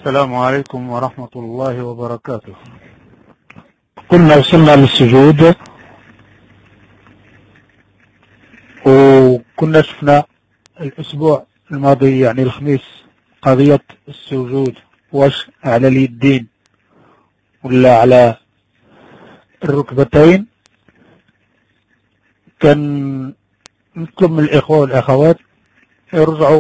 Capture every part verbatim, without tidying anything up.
السلام عليكم ورحمة الله وبركاته. قلنا وصلنا للسجود وكنا شفنا الأسبوع الماضي يعني الخميس قضية السجود، واش على اليدين ولا على الركبتين. كان نطلب من الإخوة والأخوات يرجعوا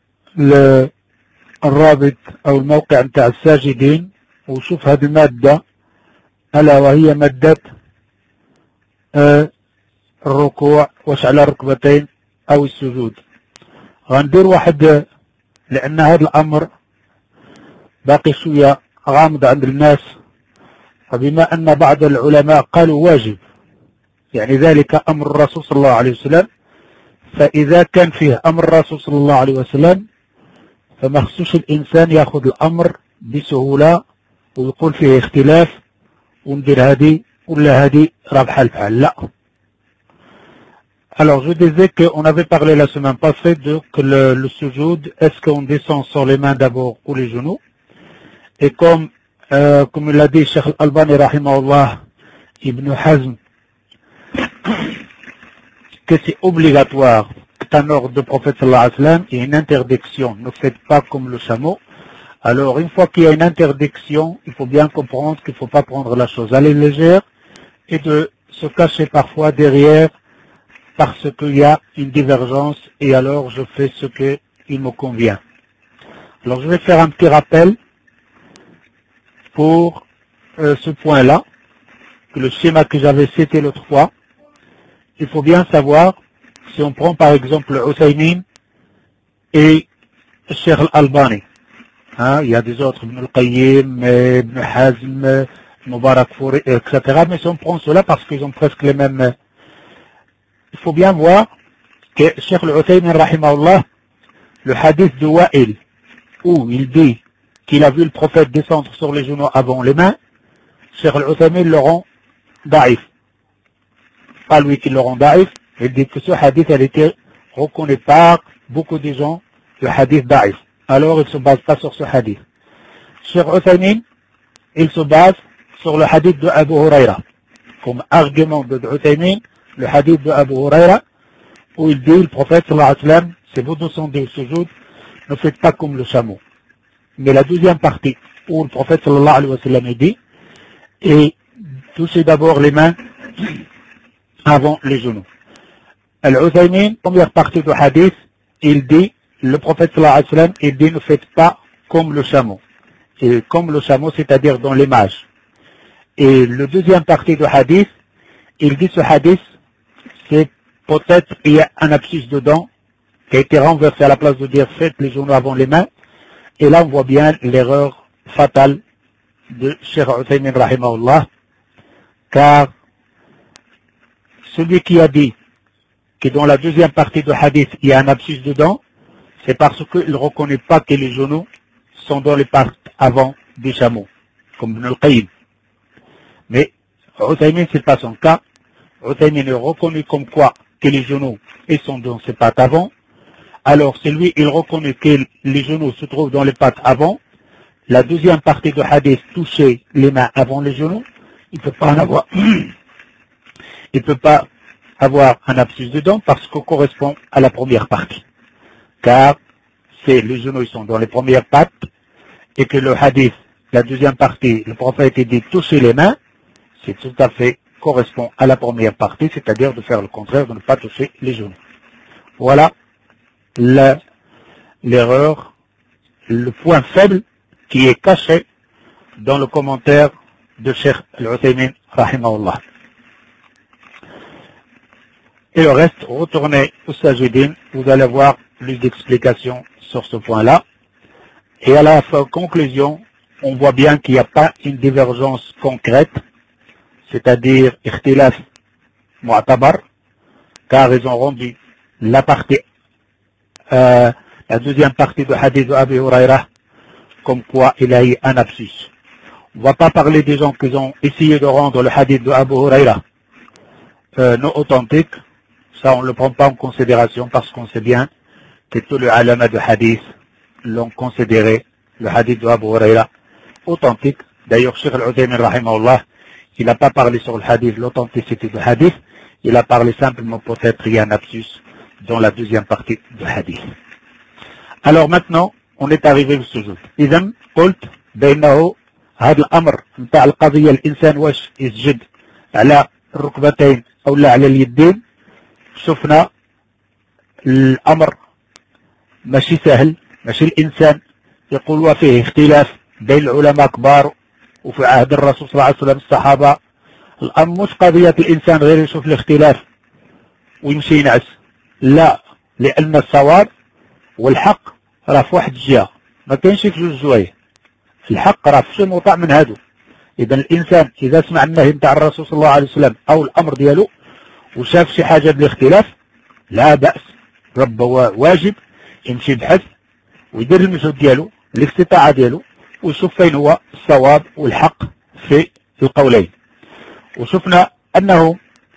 للرابط أو الموقع نتاع الساجدين وشوف هذه المادة ألا وهي مادة آه الركوع واش على الركبتين أو السجود. غندير واحد لأن هذا الأمر باقي شوية غامض عند الناس، فبما أن بعض العلماء قالوا واجب يعني ذلك أمر الرسول صلى الله عليه وسلم، فإذا كان فيه أمر الرسول صلى الله عليه وسلم فما خصوش الإنسان يأخذ الأمر بسهولة ويقول فيه اختلاف وندير هذه ولا هذه راه بحال بحال. لا. Alors je disais qu'on avait parlé la semaine passée de que le, le sujoud, est-ce qu'on descend sur les mains d'abord ou les genoux, et comme euh, comme l'a dit Cheikh Al-Albani rahimahullah, Ibn Hazm, que c'est obligatoire, c'est un ordre du prophète sallallahu alayhi wa sallam et une interdiction, ne faites pas comme le chameau. Alors une fois qu'il y a une interdiction, il faut bien comprendre qu'il ne faut pas prendre la chose à la légère et de se cacher parfois derrière parce qu'il y a une divergence et alors je fais ce qu'il me convient. Alors je vais faire un petit rappel pour euh, ce point-là, que le schéma que j'avais cité l'autre fois. Il faut bien savoir, si on prend par exemple Uthaymin et Cheikh Al-Albani, hein, il y a des autres, Ibn Al-Qayyim, Ibn Hazm, Mubarak Fouri, et cetera. Mais si on prend cela parce qu'ils ont presque les mêmes... Il faut bien voir que Cheikh Al-Uthaymin, rahimahullah, le hadith de Wa'il, où il dit qu'il a vu le prophète descendre sur les genoux avant les mains, Cheikh Al-Uthaymin le rend daïf. Pas lui qui le rend daïf, il dit que ce hadith a été reconnu par beaucoup de gens, le hadith daïf. Alors il ne se base pas sur ce hadith. Cheikh Uthaymin, il se base sur le hadith de Abu Huraira. Comme argument de Uthaymin, le hadith de Abu Huraira, où il dit, le prophète sallallahu alayhi wa sallam, c'est vous descendez au sujoud, ne faites pas comme le chameau. Mais la deuxième partie, où le prophète sallallahu alayhi wa sallam dit, et touchez d'abord les mains avant les genoux. Al-Uthaymin, première partie du hadith, il dit, le prophète sallallahu alayhi wa sallam, il dit, ne faites pas comme le chameau. Et comme le chameau, c'est-à-dire dans l'image. Et le deuxième partie du hadith, il dit ce hadith, c'est peut-être il y a un abscisse dedans qui a été renversé à la place de dire faites les genoux avant les mains. Et là on voit bien l'erreur fatale de Cheikh Uthaymin rahimahullah, car celui qui a dit que dans la deuxième partie du hadith il y a un abscisse dedans, c'est parce qu'il ne reconnaît pas que les genoux sont dans les parties avant du chameau, comme Ibn Al-Qayyim. Mais Uthaymin, c'est pas son cas. Uthaymin est reconnu comme quoi que les genoux ils sont dans ses pattes avant. Alors c'est lui, il reconnaît que les genoux se trouvent dans les pattes avant. La deuxième partie du hadith, toucher les mains avant les genoux, il ne peut pas en avoir. Il peut pas avoir un abscisse dedans parce qu'il correspond à la première partie. Car c'est les genoux ils sont dans les premières pattes et que le hadith, la deuxième partie, le prophète dit toucher les mains, c'est tout à fait correspond à la première partie, c'est-à-dire de faire le contraire, de ne pas toucher les genoux. Voilà l'erreur, le point faible qui est caché dans le commentaire de Cheikh Al-Uthaymin rahimahullah. Et le reste, retournez au Sajidin, vous allez voir plus d'explications sur ce point-là. Et à la fin, conclusion, on voit bien qu'il n'y a pas une divergence concrète, c'est-à-dire ikhtilaf mu'tabar, car ils ont rendu la partie, euh, la deuxième partie du hadith de Abu Huraira, comme quoi il a eu un abscisse. On ne va pas parler des gens qui ont essayé de rendre le hadith de Abu Huraira euh, non authentique, ça on ne le prend pas en considération parce qu'on sait bien que tous les ulama de hadith l'ont considéré le hadith de Abu Huraira, authentique. D'ailleurs, Cheikh Al-Uthaymin, rahimahullah, il n'a pas parlé sur le hadith, l'authenticité du hadith, il a parlé simplement peut-être il y a un lapsus dans la deuxième partie du hadith. Alors maintenant, on est arrivé au sujoud. إذن قلت بأنه هذا الأمر نتاع القضية الإنسان واش يسجد على الركبتين أو لا على اليدين، شفنا الأمر ماشي سهل، ماشي الإنسان يقول وفيه اختلاف بين العلماء كبار وفي عهد الرسول صلى الله عليه وسلم الصحابة. الأمر مش قضية الإنسان غير يشوف الاختلاف ويمشي ينعس، لا، لأن الصواب والحق راه في واحد الجهة، ما كاينش في جوج زوايا. الحق راه في شي موضع من هادو. إذا الإنسان إذا سمع النهي نتاع الرسول صلى الله عليه وسلم أو الأمر ديالو وشاف شي حاجة بالاختلاف لا بأس، رب واجب يمشي يبحث ويدير المجهود ديالو الاستطاعة ديالو ويشوف فين هو الصواب والحق في القولين. وشفنا أنه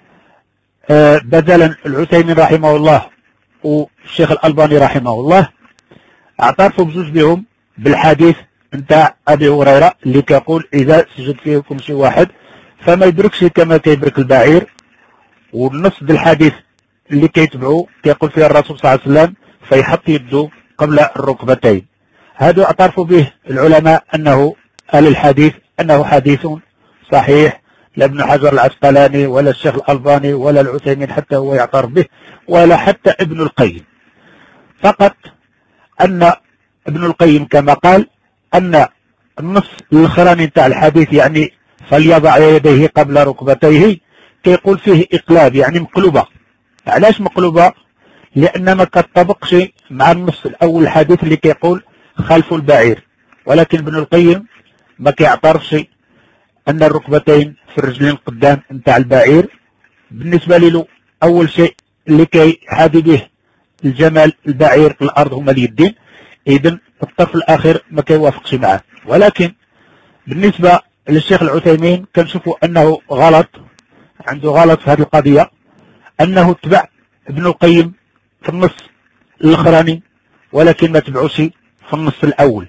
بدلا العثيمين رحمه الله والشيخ الألباني رحمه الله اعترفوا بجوج بهم بالحديث نتاع أبي هريرة اللي كيقول إذا سجد فيكم شي واحد فما يبركش كما كيبرك البعير، والنص بالحديث اللي كيتبعوه كيقول فيه الرسول صلى الله عليه وسلم فيحط يده قبل الركبتين. هذا اعترفوا به العلماء أنه أهل الحديث أنه حديث صحيح، لا ابن حجر العسقلاني ولا الشيخ الألباني ولا العثيمين حتى هو يعترف به ولا حتى ابن القيم، فقط أن ابن القيم كما قال أن النص الأخراني تاع الحديث يعني فليضع يديه قبل ركبتيه كيقول فيه إقلاب، يعني مقلوبة. علاش مقلوبة؟ لأن ما كتطبقش مع النص الأول الحديث اللي كيقول خلف البعير، ولكن ابن القيم ما كيعترفش أن الركبتين في الرجلين القدام نتاع البعير بالنسبة له أول شيء اللي كيحاذي به الجمال البعير الأرض هما اليدين، إذن الطرف الأخير ما كيوافقش معه. ولكن بالنسبة للشيخ العثيمين كنشوفوا أنه غلط، عنده غلط في هذه القضية، أنه تبع ابن القيم في النص الأخراني ولكن ما تبعوش في النص الأول.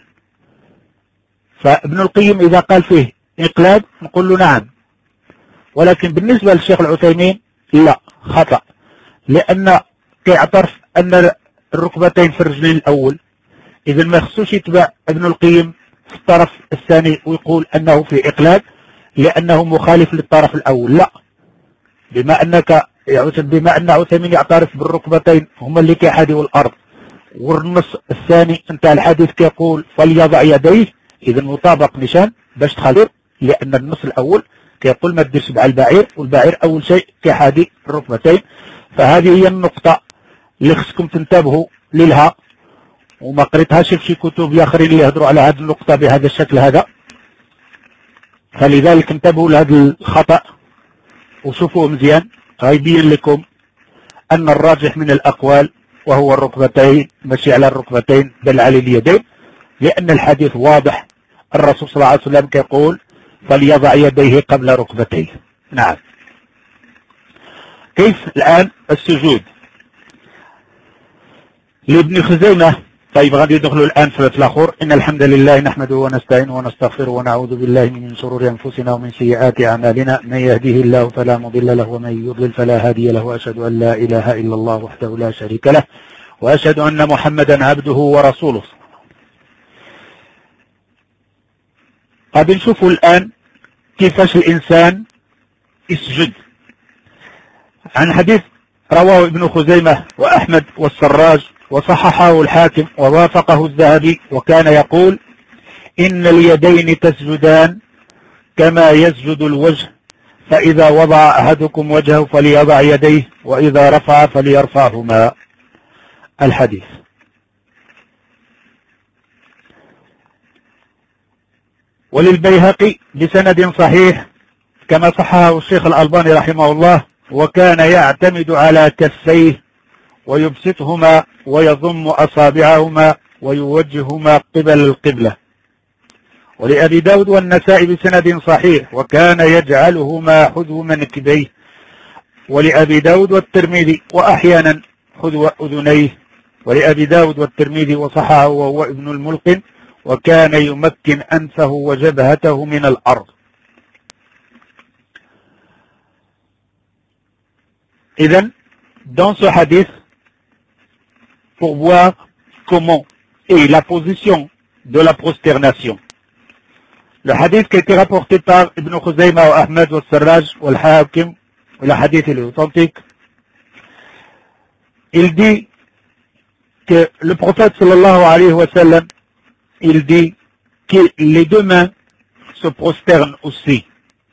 فابن القيم إذا قال فيه إقلاب نقول له نعم، ولكن بالنسبة للشيخ العثيمين لا، خطأ، لأن كيعترف أن الركبتين في الرجلين الأول، إذا ما يخصوش يتبع ابن القيم في الطرف الثاني ويقول أنه في إقلاب لأنه مخالف للطرف الأول، لا، بما أنك بما أن عثيمين يعترف بالركبتين هما اللي كيحاذوا الأرض والنص الثاني نتاع الحديث كيقول فليضع يديه، إذا مطابق نشان باش تخالف، لأن النص الأول كيقول ما تديرش مع البعير، والبعير أول شيء كيحاذي الركبتين. فهذه هي النقطة اللي خصكم تنتبهوا لها، وما قريتهاش في شي كتب اخرين اللي يهضروا على هذه النقطة بهذا الشكل هذا، فلذلك انتبهوا لهذا الخطأ وشوفوه مزيان. غيبين لكم أن الراجح من الأقوال وهو الركبتين، ماشي على الركبتين بل على اليدين، لأن الحديث واضح، الرسول صلى الله عليه وسلم كيقول فليضع يديه قبل ركبتيه. نعم. كيف الآن السجود لابن خزيمة؟ طيب غادي ندخلوا الآن في الآخر. إن الحمد لله نحمده ونستعينه ونستغفره ونعوذ بالله من شرور أنفسنا ومن سيئات أعمالنا، من يهده الله فلا مضل له ومن يضلل فلا هادي له، وأشهد أن لا إله إلا الله وحده لا شريك له، وأشهد أن محمدا عبده ورسوله. غادي نشوفوا الآن كيفاش الإنسان يسجد. عن حديث رواه ابن خزيمة وأحمد والسراج وصححه الحاكم ووافقه الذهبي، وكان يقول إن اليدين تسجدان كما يسجد الوجه، فإذا وضع أحدكم وجهه فليضع يديه، وإذا رفع فليرفعهما. الحديث. وللبيهقي بسند صحيح كما صححه الشيخ الألباني رحمه الله، وكان يعتمد على كفيه ويبسطهما ويضم أصابعهما ويوجههما قبل القبلة. ولأبي داود والنسائي بسند صحيح وكان يجعلهما حذو منكبيه. ولأبي داود والترمذي وأحيانا حذو أذنيه. ولأبي داود والترمذي وصححه وهو ابن الملقن وكان يمكن أنفه وجبهته من الأرض. إذن, dans ce hadith, pour voir comment est la position de la prosternation. Le hadith qui a été rapporté par Ibn Khuzayma wa Ahmed wa Sarraj wa Al-Hakim, le hadith est authentique, il dit que le prophète sallallahu alayhi wa sallam, il dit que les deux mains se prosternent aussi,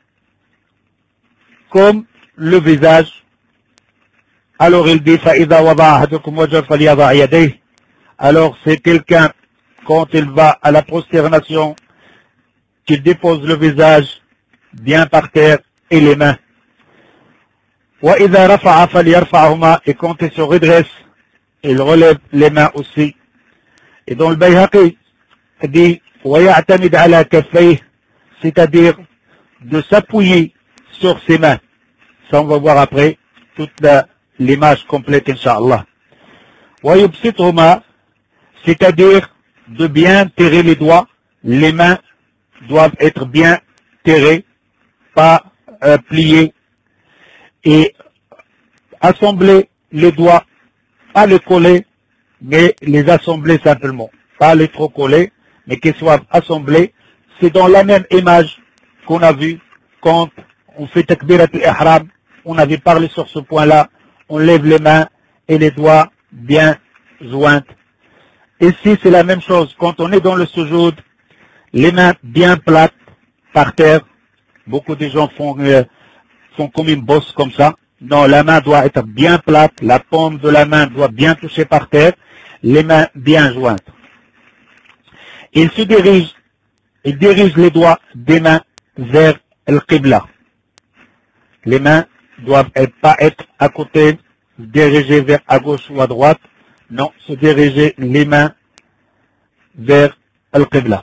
comme le visage. Alors il dit فَإِذَا وَضَعَ أَحَدُكُمْ وَجْهَهُ فَلْيَضَعْ يَدَيْهِ. Alors c'est quelqu'un, quand il va à la prosternation, qu'il dépose le visage bien par terre et les mains. وَإِذَا رَفَعَ فَلْيَرْفَعْهُمَا. Et quand il se redresse, il relève les mains aussi. Et dans le Bayhaqi, il dit وَيَعْتَمِدْ عَلَى كَفَّيْهِ, c'est-à-dire de s'appuyer sur ses mains. Ça on va voir après toute l'image complète, Inch'Allah. وَيُبْسِطْهُمَا, c'est-à-dire de bien terrer les doigts. Les mains doivent être bien terrées, pas euh, pliées, et assembler les doigts, pas les coller, mais les assembler simplement, pas les trop coller, mais qu'ils soient assemblés. C'est dans la même image qu'on a vu quand on fait takbirat al-ihram. On avait parlé sur ce point-là. On lève les mains et les doigts bien jointes. Ici, c'est la même chose. Quand on est dans le sujoud, les mains bien plates par terre. Beaucoup de gens font, euh, font comme une bosse comme ça. Non, la main doit être bien plate. La paume de la main doit bien toucher par terre. Les mains bien jointes. Il se dirige, il dirige les doigts des mains vers le qibla. Les mains doivent pas être à côté, dirigées vers à gauche ou à droite. Non, se diriger les mains vers le qibla.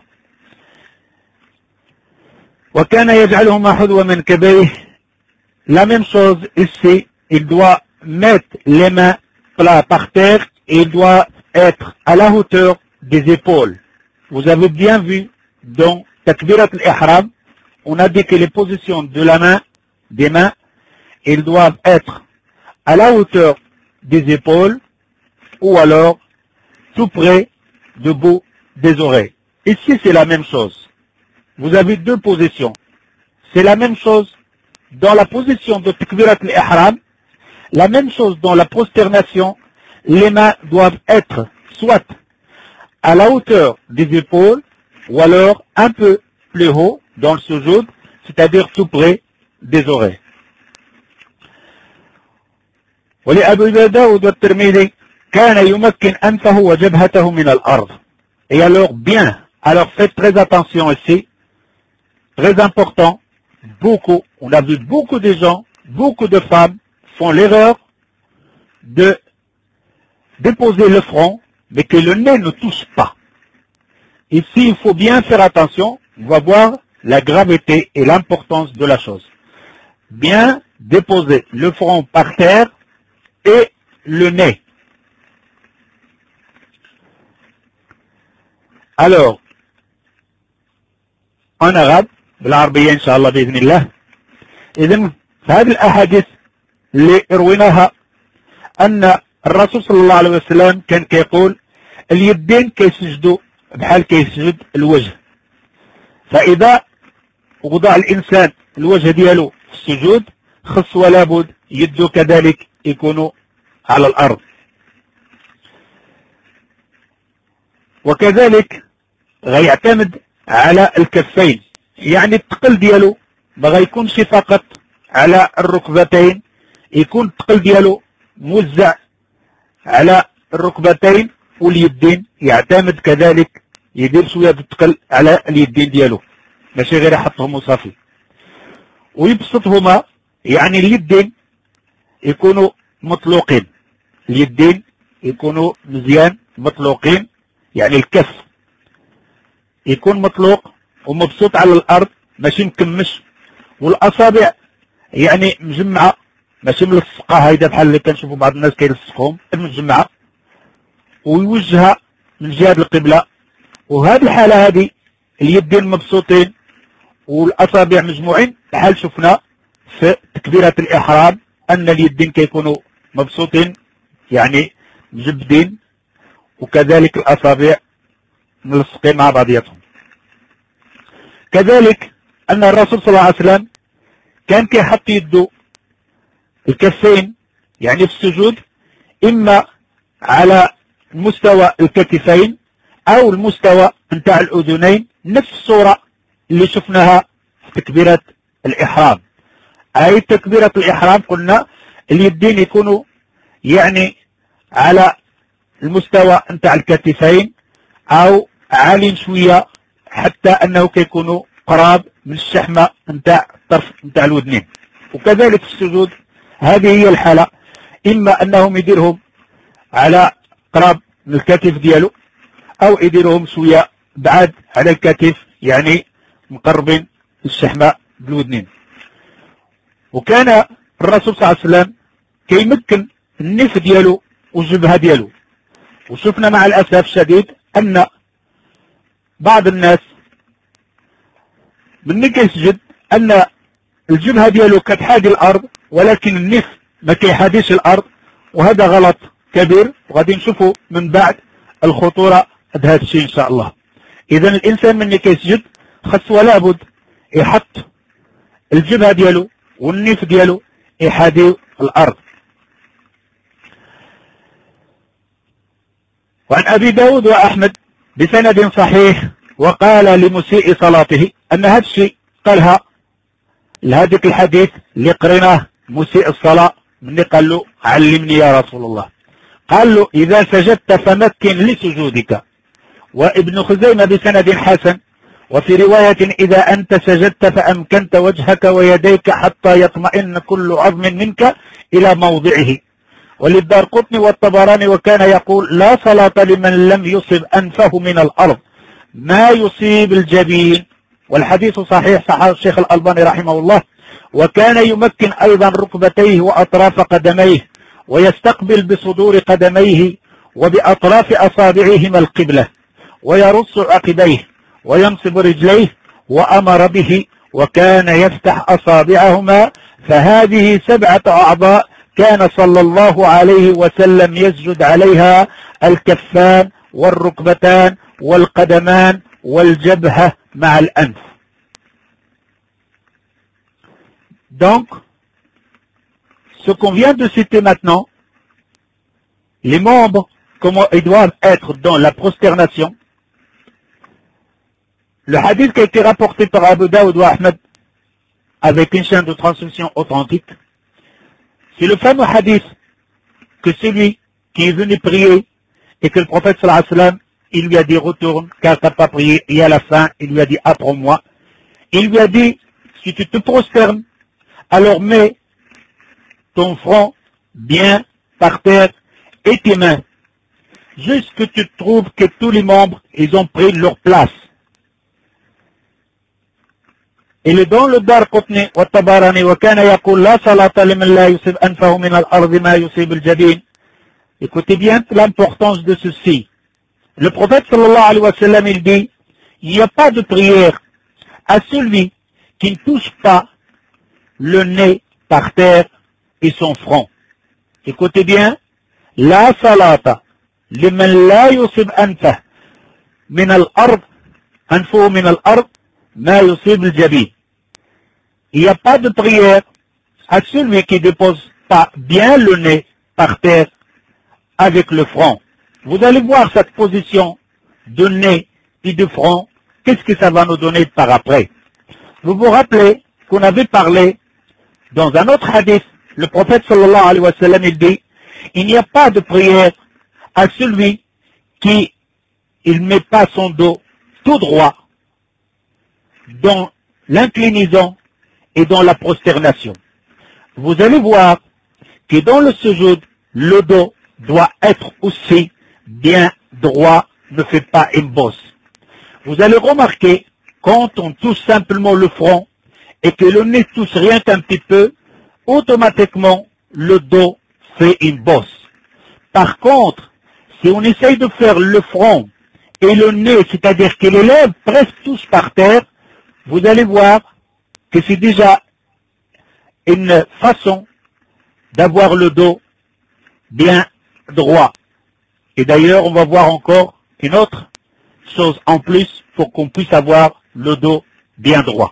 وكان يجعلهما حذو منكبيه. La même chose ici, il doit mettre les mains plats par terre et il doit être à la hauteur des épaules. Vous avez bien vu dans Takbirat al-Ihram, on a dit que les positions de la main, des mains, ils doivent être à la hauteur des épaules ou alors tout près du bout des oreilles. Ici, c'est la même chose. Vous avez deux positions. C'est la même chose dans la position de Takbirat al-Ihram, la même chose dans la prosternation. Les mains doivent être soit à la hauteur des épaules ou alors un peu plus haut dans le sujoud, c'est-à-dire tout près des oreilles. ولأبي داود والترمذي كان يمكن أنفه وجبهته من الأرض. Et alors bien, alors faites très attention ici, très important, beaucoup, on a vu beaucoup de gens, beaucoup de femmes font l'erreur de déposer le front, mais que le nez ne touche pas. Ici, il faut bien faire attention, on va voir la gravité et l'importance de la chose. Bien déposer le front par terre et le nez. Alors, en arabe, بالعربية إن شاء الله بإذن الله. إذن هذه الأحاديث اللي رويناها أن الرسول صلى الله عليه وسلم كان كيقول اليدين كيسجدوا بحال كيسجد الوجه. فإذا وضع الإنسان الوجه ديالو في السجود خص ولا بد يده كذلك يكونوا على الأرض. وكذلك غيعتمد على الكفين، يعني الثقل ديالو ما غيكونش فقط على الركبتين، يكون الثقل ديالو موزع على الركبتين واليدين، يعتمد كذلك يدير شويه الثقل على اليدين ديالو ماشي غير يحطهم وصافي. ويبسطهما، يعني اليدين يكونوا مطلوقين، اليدين يكونوا مزيان مطلوقين، يعني الكف يكون مطلوق ومبسوط على الارض ماشي مكمش، والاصابع يعني مجمعه ماشي ملصقه هيدا بحال اللي كنشوفوا بعض الناس كيلصقهم، مجمعه، ويوجهها من جهه القبله وهذه الحالة هذه اليدين مبسوطين والأصابع مجموعين بحال شفنا في تكبيرة الإحرام أن اليدين كيكونوا مبسوطين يعني مجبدين وكذلك الأصابع ملصقين مع بعضياتهم. كذلك أن الرسول صلى الله عليه وسلم كان كيحط يده الكفين يعني في السجود إما على مستوى الكتفين أو المستوى نتاع الأذنين، نفس الصورة اللي شفناها في تكبيرة الإحرام. أي تكبيرة الإحرام قلنا اليدين يكونوا يعني على المستوى نتاع الكتفين أو عالي شوية حتى أنه كيكونوا قراب من الشحمة نتاع الطرف نتاع الودنين. وكذلك في السجود هذه هي الحالة، إما أنهم يديرهم على قراب من الكتف ديالو أو يديرهم شوية بعد على الكتف يعني مقربين الشحمة بالودنين. وكان الرسول صلى الله عليه وسلم كيمكن النف ديالو والجبهة ديالو. وشفنا مع الأسف الشديد أن بعض الناس من كيسجد أن الجبهة ديالو كتحادي الأرض ولكن النف ما كيحاديش الأرض، وهذا غلط كبير وغادي نشوفوا من بعد الخطورة هذا الشيء إن شاء الله. إذا الإنسان من كيسجد خاص ولا بد يحط الجبهة ديالو والنف ديالو يحادي الأرض. وعن أبي داود وأحمد بسند صحيح وقال لمسيء صلاته أن هذا الشيء قالها لهذيك الحديث اللي قريناه مسيء الصلاة من قال له علمني يا رسول الله، قال له إذا سجدت فمكن لسجودك. وابن خزيمة بسند حسن وفي رواية إذا أنت سجدت فأمكنت وجهك ويديك حتى يطمئن كل عظم منك إلى موضعه. وللدارقطني والطبراني وكان يقول لا صلاة لمن لم يصب أنفه من الأرض ما يصيب الجبين. والحديث صحيح صححه الشيخ الألباني رحمه الله. وكان يمكن أيضا ركبتيه وأطراف قدميه ويستقبل بصدور قدميه وبأطراف أصابعهما القبلة ويرص عقبيه وينصب رجليه وأمر به وكان يفتح أصابعهما. فهذه سبعة أعضاء كان صلى الله عليه وسلم يسجد عليها: الكفان والركبتان والقدمان والجبهة مع الأنف. Donc, ce qu'on vient de citer maintenant, les membres, comment ils doivent être dans la prosternation. Le hadith qui a été rapporté par Abu Daoud ou Ahmed avec une chaîne de transmission authentique, c'est le fameux hadith que celui qui est venu prier et que le prophète sallallahu alayhi wa sallam, il lui a dit retourne car tu n'as pas prié, et à la fin il lui a dit apprends-moi. Il lui a dit si tu te prosternes, alors mets ton front bien par terre et tes mains, jusqu'à ce que tu trouves que tous les membres ils ont pris leur place. Il est dans le Darqutni wa Tabarani wa kana yaqul la salata liman la yusib anfahu min al-ard ma yusib al-jabin. Écoutez bien l'importance de ceci. Le prophète sallallahu alayhi wa sallam il dit il n'y a pas de prière à celui qui ne touche pas le nez par terre et son front. Écoutez bien, la salata liman la yusib anfahu min al-ard anfahu min al-ard ma yusib al-jabin. Il n'y a pas de prière à celui qui ne dépose pas bien le nez par terre avec le front. Vous allez voir cette position de nez et de front, qu'est-ce que ça va nous donner par après. Vous vous rappelez qu'on avait parlé dans un autre hadith, le prophète sallallahu alayhi wa sallam il dit, il n'y a pas de prière à celui qui ne met pas son dos tout droit dans l'inclinaison et dans la prosternation. Vous allez voir que dans le sujoud, le dos doit être aussi bien droit, ne fait pas une bosse. Vous allez remarquer, quand on touche simplement le front et que le nez touche rien qu'un petit peu, automatiquement, le dos fait une bosse. Par contre, si on essaye de faire le front et le nez, c'est-à-dire que les lèvres presque tous par terre, vous allez voir que c'est déjà une façon d'avoir le dos bien droit. Et d'ailleurs, on va voir encore une autre chose en plus pour qu'on puisse avoir le dos bien droit.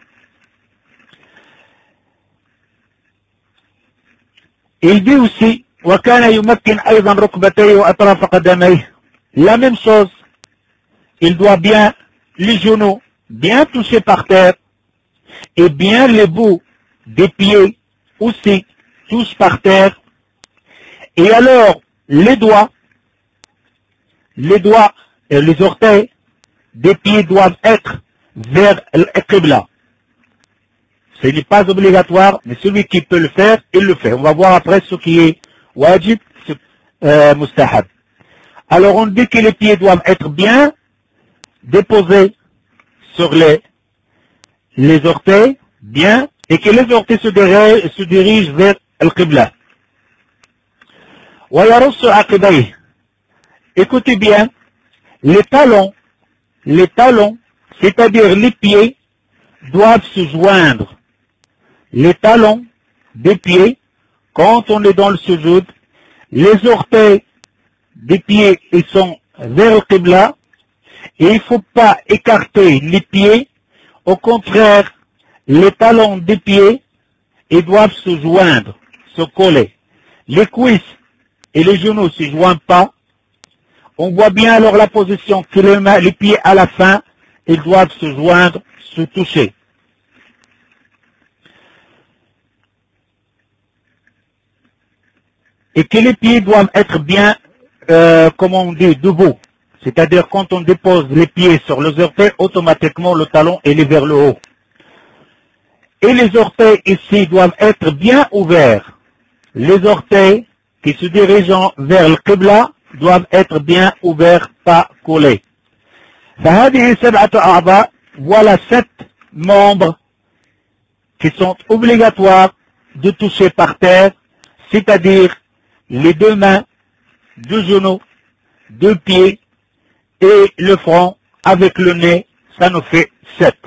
Il dit aussi, وَكَانَ يُمَكِّنْ أَيْضًا رُكْبَتَيْهِ وَأَطْرَافَ قَدَمَيْهِ. La même chose, il doit bien les genoux bien touchés par terre et bien les bouts des pieds aussi tous par terre. Et alors, les doigts, les doigts et les orteils des pieds doivent être vers le Qibla. Ce n'est pas obligatoire, mais celui qui peut le faire, il le fait. On va voir après ce qui est wajib, euh, mustahab. Alors on dit que les pieds doivent être bien déposés sur les, les orteils, bien, et que les orteils se dirigent, se dirigent vers le Qibla. وَيَرُصُّ عَقِبَيْهِ. Écoutez bien, les talons, les talons, c'est-à-dire les pieds, doivent se joindre. Les talons des pieds, quand on est dans le sujoud, les orteils des pieds, ils sont vers le Qibla, et il ne faut pas écarter les pieds. Au contraire, les talons des pieds, ils doivent se joindre, se coller. Les cuisses et les genoux ne se joignent pas. On voit bien alors la position que les, mains, les pieds à la fin, ils doivent se joindre, se toucher. Et que les pieds doivent être bien, euh, comme on dit, debout. C'est-à-dire quand on dépose les pieds sur les orteils, automatiquement le talon est vers le haut. Et les orteils ici doivent être bien ouverts. Les orteils qui se dirigent vers le Qibla doivent être bien ouverts, pas collés. Voilà sept membres qui sont obligatoires de toucher par terre, c'est-à-dire les deux mains, deux genoux, deux pieds et le front avec le nez, ça nous fait sept.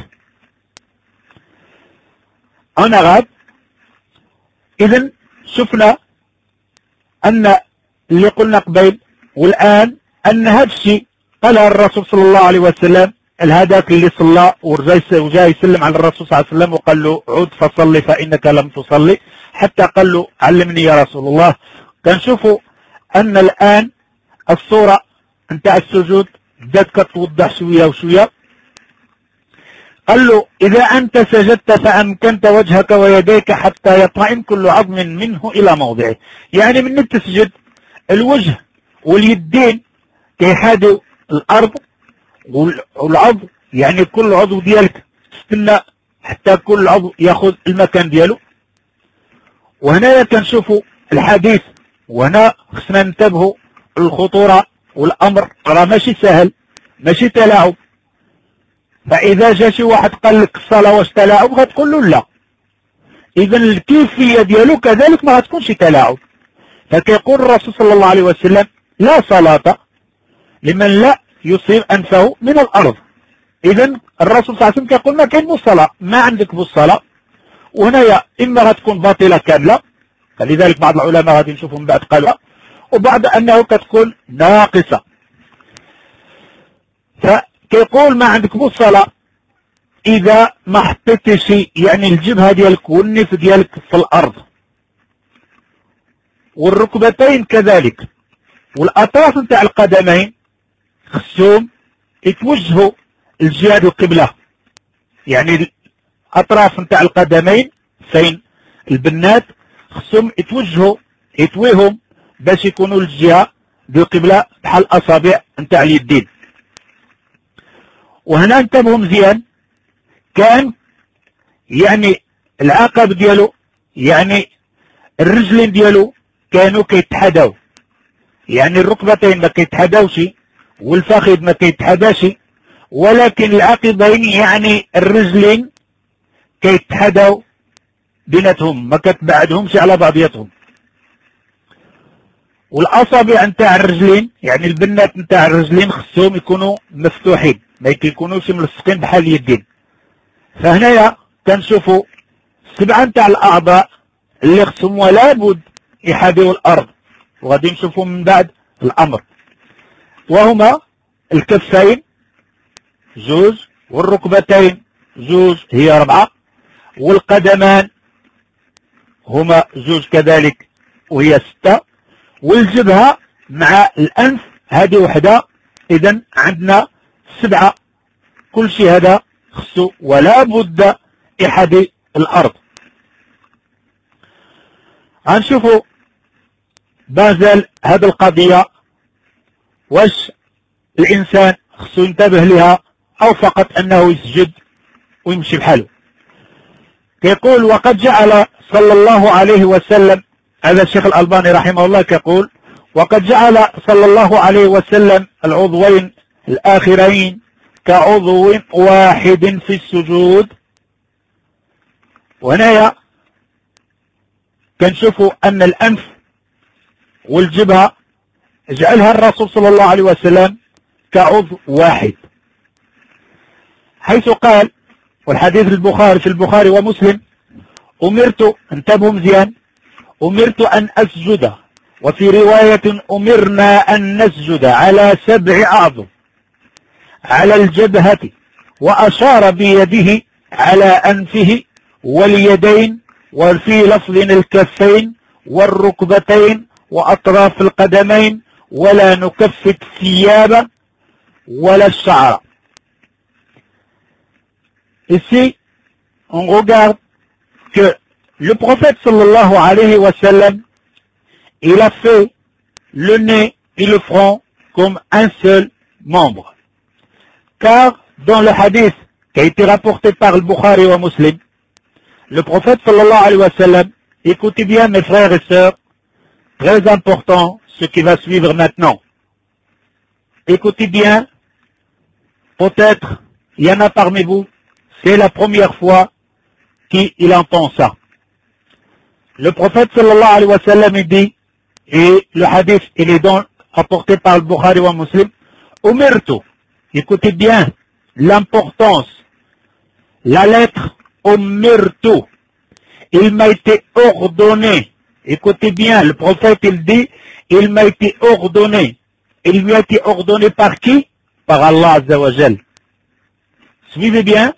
En arabe, إذن شفنا أن اللي قلنا قبيل والآن أن هذا الشيء قالها الرسول صلى الله عليه وسلم. الهداك اللي صلى وجاء يسلم على الرسول صلى الله عليه وسلم وقال له عد فصلي فإنك لم تصلي، حتى قال له علمني يا رسول الله. كنشوفوا أن الآن الصورة نتاع السجود بدات كتوضح شوية وشوية. قال له إذا أنت سجدت فأمكنت وجهك ويديك حتى يطمئن كل عظم منه إلى موضعه. يعني من التسجد الوجه واليدين كيحادوا الأرض والعضو، يعني كل عضو ديالك تستنى حتى كل عضو ياخذ المكان ديالو. وهنا كنشوفوا الحديث، وهنا خصنا ننتبهوا الخطورة والأمر راه ماشي سهل، ماشي تلاعب. فإذا جا شي واحد قال لك الصلاة واش تلاعب غتقول له لا. إذا الكيفية ديالو كذلك ما غتكونش تلاعب. فكيقول الرسول صلى الله عليه وسلم لا صلاة لمن لا يصيب أنفه من الأرض. إذا الرسول صلى الله عليه وسلم كيقول ما كاين الصلاة، ما عندك بالصلاة. وهنايا إما غتكون باطلة كاملة، فلذلك بعض العلماء غادي نشوفوا من بعد قالوا، وبعض أنه كتكون ناقصة. فكيقول ما عندك بالصلاة إذا ما حطيتيش يعني الجبهة ديالك والنف ديالك في الأرض، والركبتين كذلك، والأطراف نتاع القدمين خصهم يتوجهوا لجهة القبلة. يعني الأطراف نتاع القدمين فين البنات خصهم يتوجهوا يتويهم باش يكونوا للجهة ديال القبلة بحال الأصابع نتاع اليدين. وهنا انتبهوا مزيان، كان يعني العقب ديالو يعني الرجلين ديالو كانوا كيتحداو، يعني الركبتين ما كيتحداوش والفخذ ما كيتحداش، ولكن العقبين يعني الرجلين كيتحداو بيناتهم، ما كتبعدهمش على بعضياتهم. والاصابع نتاع الرجلين يعني البنات نتاع الرجلين خصهم يكونوا مفتوحين، ما يكونوش ملصقين بحال اليدين. فهنايا كنشوفوا سبعه نتاع الاعضاء اللي خصهم ولا بد يحاذوا الارض، وغادي نشوفوا من بعد الامر، وهما الكفين جوج، والركبتين جوج هي أربعة، والقدمان هما جوج كذلك وهي ستة، والجبهة مع الأنف هذه وحدة، إذن عندنا سبعة. كل شيء هذا خصو ولا بد يحاذي الأرض. غنشوفوا مازال هذه القضية واش الإنسان خصو ينتبه لها أو فقط أنه يسجد ويمشي بحاله. كيقول وقد جعل صلى الله عليه وسلم، هذا الشيخ الألباني رحمه الله كيقول وقد جعل صلى الله عليه وسلم العضوين الآخرين كعضو واحد في السجود. وهنايا كنشوفوا أن الأنف والجبهة جعلها الرسول صلى الله عليه وسلم كعضو واحد، حيث قال، والحديث البخاري في البخاري ومسلم: أمرت، انتبهوا مزيان، أمرت أن أسجد، وفي رواية أمرنا أن نسجد على سبع أعظم، على الجبهة، وأشار بيده على أنفه واليدين، وفي لفظ الكفين والركبتين وأطراف القدمين، ولا نكفت الثياب ولا الشعر. Ici, on regarde que le prophète sallallahu alayhi wa sallam, il a fait le nez et le front comme un seul membre. Car dans le hadith qui a été rapporté par le Bukhari wa Muslim, le prophète sallallahu alayhi wa sallam, écoutez bien mes frères et sœurs, très important ce qui va suivre maintenant. Écoutez bien, peut-être il y en a parmi vous, c'est la première fois qu'il entend ça. Le prophète sallallahu alayhi wa sallam il dit, et le hadith il est donc rapporté par le Bukhari wa Muslim, Umirtu, écoutez bien l'importance, la lettre Umirtu, il m'a été ordonné, écoutez bien, le prophète il dit, il m'a été ordonné, il lui a été ordonné par qui? Par Allah Azza wa Jal. Suivez bien,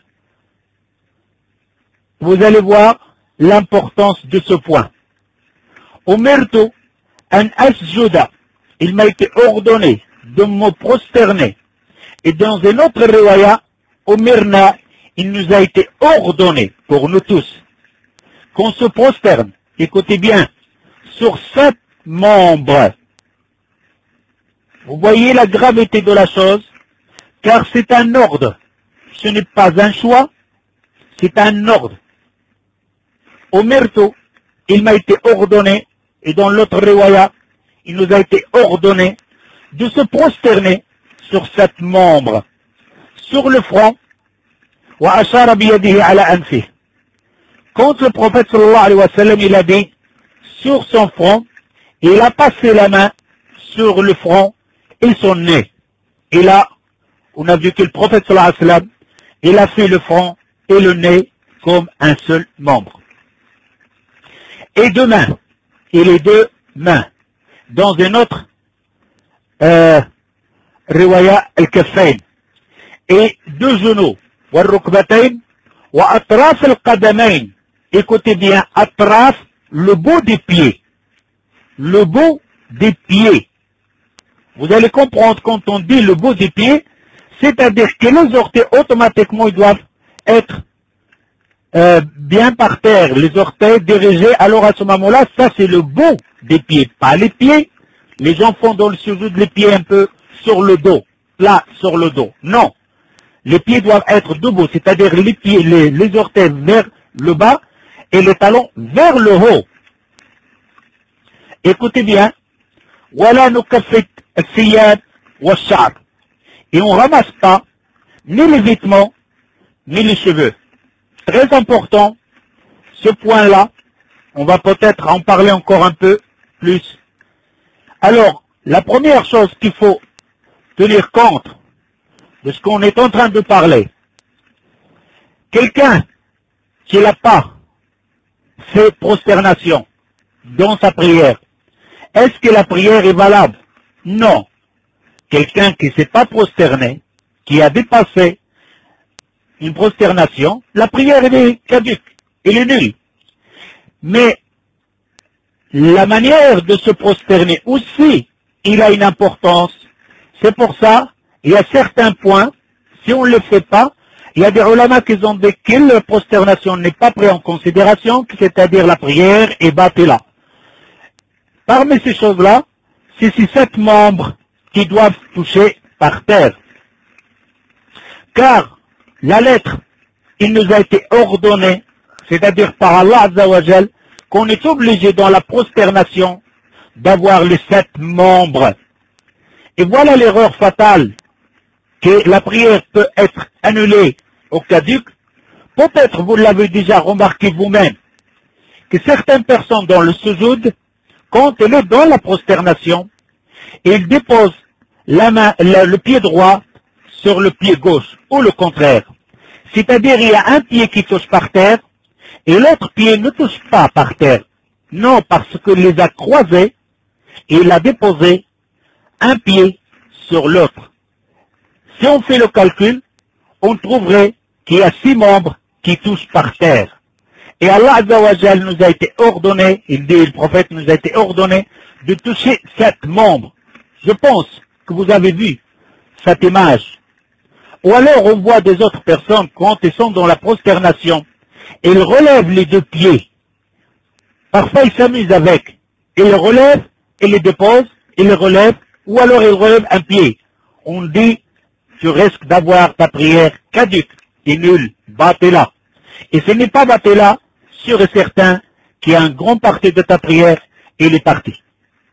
vous allez voir l'importance de ce point. Umirtu an asjuda, il m'a été ordonné de me prosterner. Et dans une autre riwaya, Umirna, il nous a été ordonné, pour nous tous, qu'on se prosterne, écoutez bien, sur sept membres. Vous voyez la gravité de la chose, car c'est un ordre. Ce n'est pas un choix, c'est un ordre. Umirtu, il m'a été ordonné, et dans l'autre riwaya, il nous a été ordonné de se prosterner sur sept membres, sur le front, wa ashara biyadihi ala anfih. Quand le prophète sallallahu alayhi wa sallam, il a dit sur son front, il a passé la main sur le front et son nez. Et là, on a vu que le prophète sallallahu alayhi wa sallam, il a fait le front et le nez comme un seul membre. Et deux mains, et les deux mains. Dans une autre euh, riwaya al-kaffayn. Et deux genoux, wa rukbatayn, wa atraf al-qadamayn. Écoutez bien, atraf, le bout des pieds. Le bout des pieds. Vous allez comprendre quand on dit le bout des pieds, c'est-à-dire que les orteils automatiquement ils doivent être euh, bien par terre, les orteils dirigés. Alors à ce moment-là, ça c'est le bout des pieds, pas les pieds. Les gens font dans le sujoud les pieds un peu sur le dos, là sur le dos. Non, les pieds doivent être debout, c'est-à-dire les pieds, les, les orteils vers le bas et les talons vers le haut. Écoutez bien, voilà nos kafit al-siyad wa al-sha'r. Et on ne ramasse pas ni les vêtements, ni les cheveux. Très important, ce point-là, on va peut-être en parler encore un peu plus Alors, la première chose qu'il faut tenir compte de ce qu'on est en train de parler, quelqu'un qui n'a pas fait prosternation dans sa prière, est-ce que la prière est valable? Non. Quelqu'un qui ne s'est pas prosterné, qui a dépassé une prosternation, la prière elle est caduque, elle est nulle. Mais la manière de se prosterner aussi, il a une importance. C'est pour ça, il y a certains points, si on ne le fait pas, il y a des ulama qui ont dit que la prosternation n'est pas prise en considération, c'est-à-dire la prière est battela. Parmi ces choses-là, c'est ces sept membres qui doivent toucher par terre. Car la lettre, il nous a été ordonné, c'est-à-dire par Allah Azza wa Jal, qu'on est obligé dans la prosternation d'avoir les sept membres. Et voilà l'erreur fatale, que la prière peut être annulée au caduc. Peut-être vous l'avez déjà remarqué vous-même, que certaines personnes dans le sujoud, quand elle est dans la prosternation, ils déposent la main, le, le pied droit sur le pied gauche, ou le contraire. C'est-à-dire il y a un pied qui touche par terre, et l'autre pied ne touche pas par terre. Non, parce qu'il les a croisés, et il a déposé un pied sur l'autre. Si on fait le calcul, on trouverait qu'il y a six membres qui touchent par terre. Et Allah Azza wa Jal nous a été ordonné, il dit, le prophète nous a été ordonné de toucher sept membres. Je pense que vous avez vu cette image. Ou alors on voit des autres personnes quand ils sont dans la prosternation, ils relèvent les deux pieds. Parfois ils s'amusent avec. Ils les relèvent, ils les déposent, ils les relèvent, ou alors ils relèvent un pied. On dit, tu risques d'avoir ta prière caduque et nulle, battez-la. Et ce n'est pas battez-la, sûr et certain, qu'il y a un grand partie de ta prière, il est parti.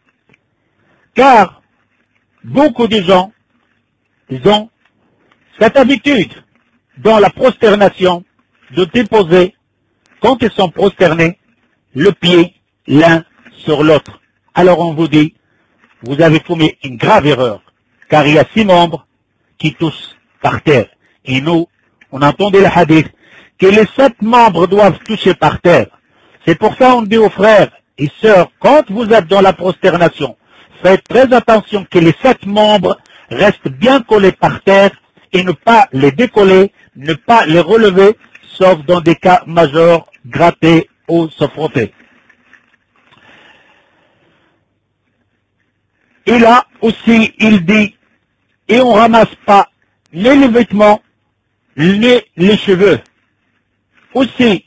Car, beaucoup de gens, ils ont cette habitude, dans la prosternation, de déposer, quand ils sont prosternés, le pied l'un sur l'autre. Alors on vous dit, vous avez commis une grave erreur, car il y a six membres qui touchent par terre. Et nous, on entendait le hadith, que les sept membres doivent toucher par terre. C'est pour ça qu'on dit aux frères et sœurs, quand vous êtes dans la prosternation, faites très attention que les sept membres restent bien collés par terre et ne pas les décoller, ne pas les relever, sauf dans des cas majeurs, gratter ou se frotter. Et là aussi, il dit, et on ne ramasse pas ni les vêtements, ni les cheveux. Aussi,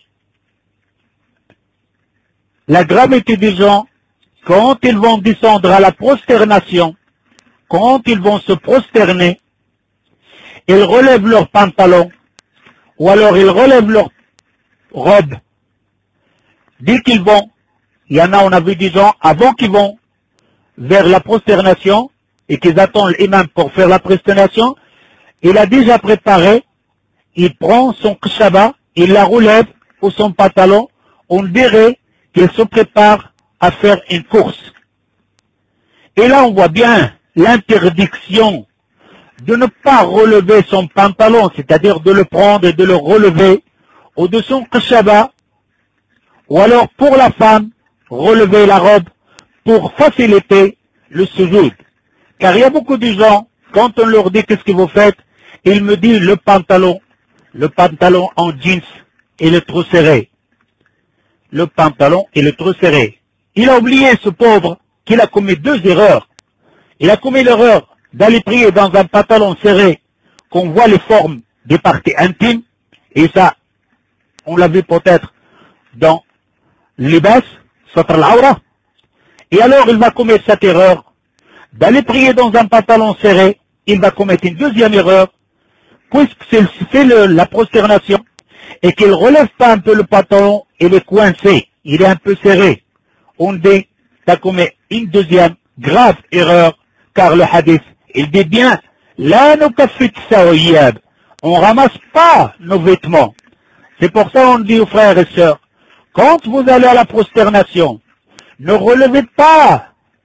la gravité des gens, quand ils vont descendre à la prosternation, quand ils vont se prosterner, ils relèvent leurs pantalons, ou alors ils relèvent leurs robes. Dès qu'ils vont, il y en a, on a vu des gens, avant qu'ils vont vers la prosternation, et qu'ils attendent l'imam pour faire la prosternation, il a déjà préparé, il prend son kshaba, il la relève ou son pantalon, on dirait qu'il se prépare à faire une course. Et là on voit bien l'interdiction de ne pas relever son pantalon, c'est-à-dire de le prendre et de le relever au-dessus de son kshaba, ou alors pour la femme, relever la robe pour faciliter le sujoud. Car il y a beaucoup de gens, quand on leur dit qu'est-ce que vous faites, ils me disent le pantalon, le pantalon en jeans et le trop serré. Le pantalon et le trop serré. Il a oublié, ce pauvre, qu'il a commis deux erreurs. Il a commis l'erreur d'aller prier dans un pantalon serré, qu'on voit les formes des parties intimes, et ça, on l'a vu peut-être dans l'ibas, satr al-awra. Et alors il va commettre cette erreur d'aller prier dans un pantalon serré. Il va commettre une deuxième erreur, puisqu'il fait le, la prosternation, et qu'il ne relève pas un peu le pantalon, il est coincé, il est un peu serré. On dit, tu as commis une deuxième grave erreur, car le hadith, il dit bien, la nukaffit sawiyab, on ramasse pas nos vêtements. C'est pour ça on dit aux frères et sœurs, quand vous allez à la prosternation, ne relevez pas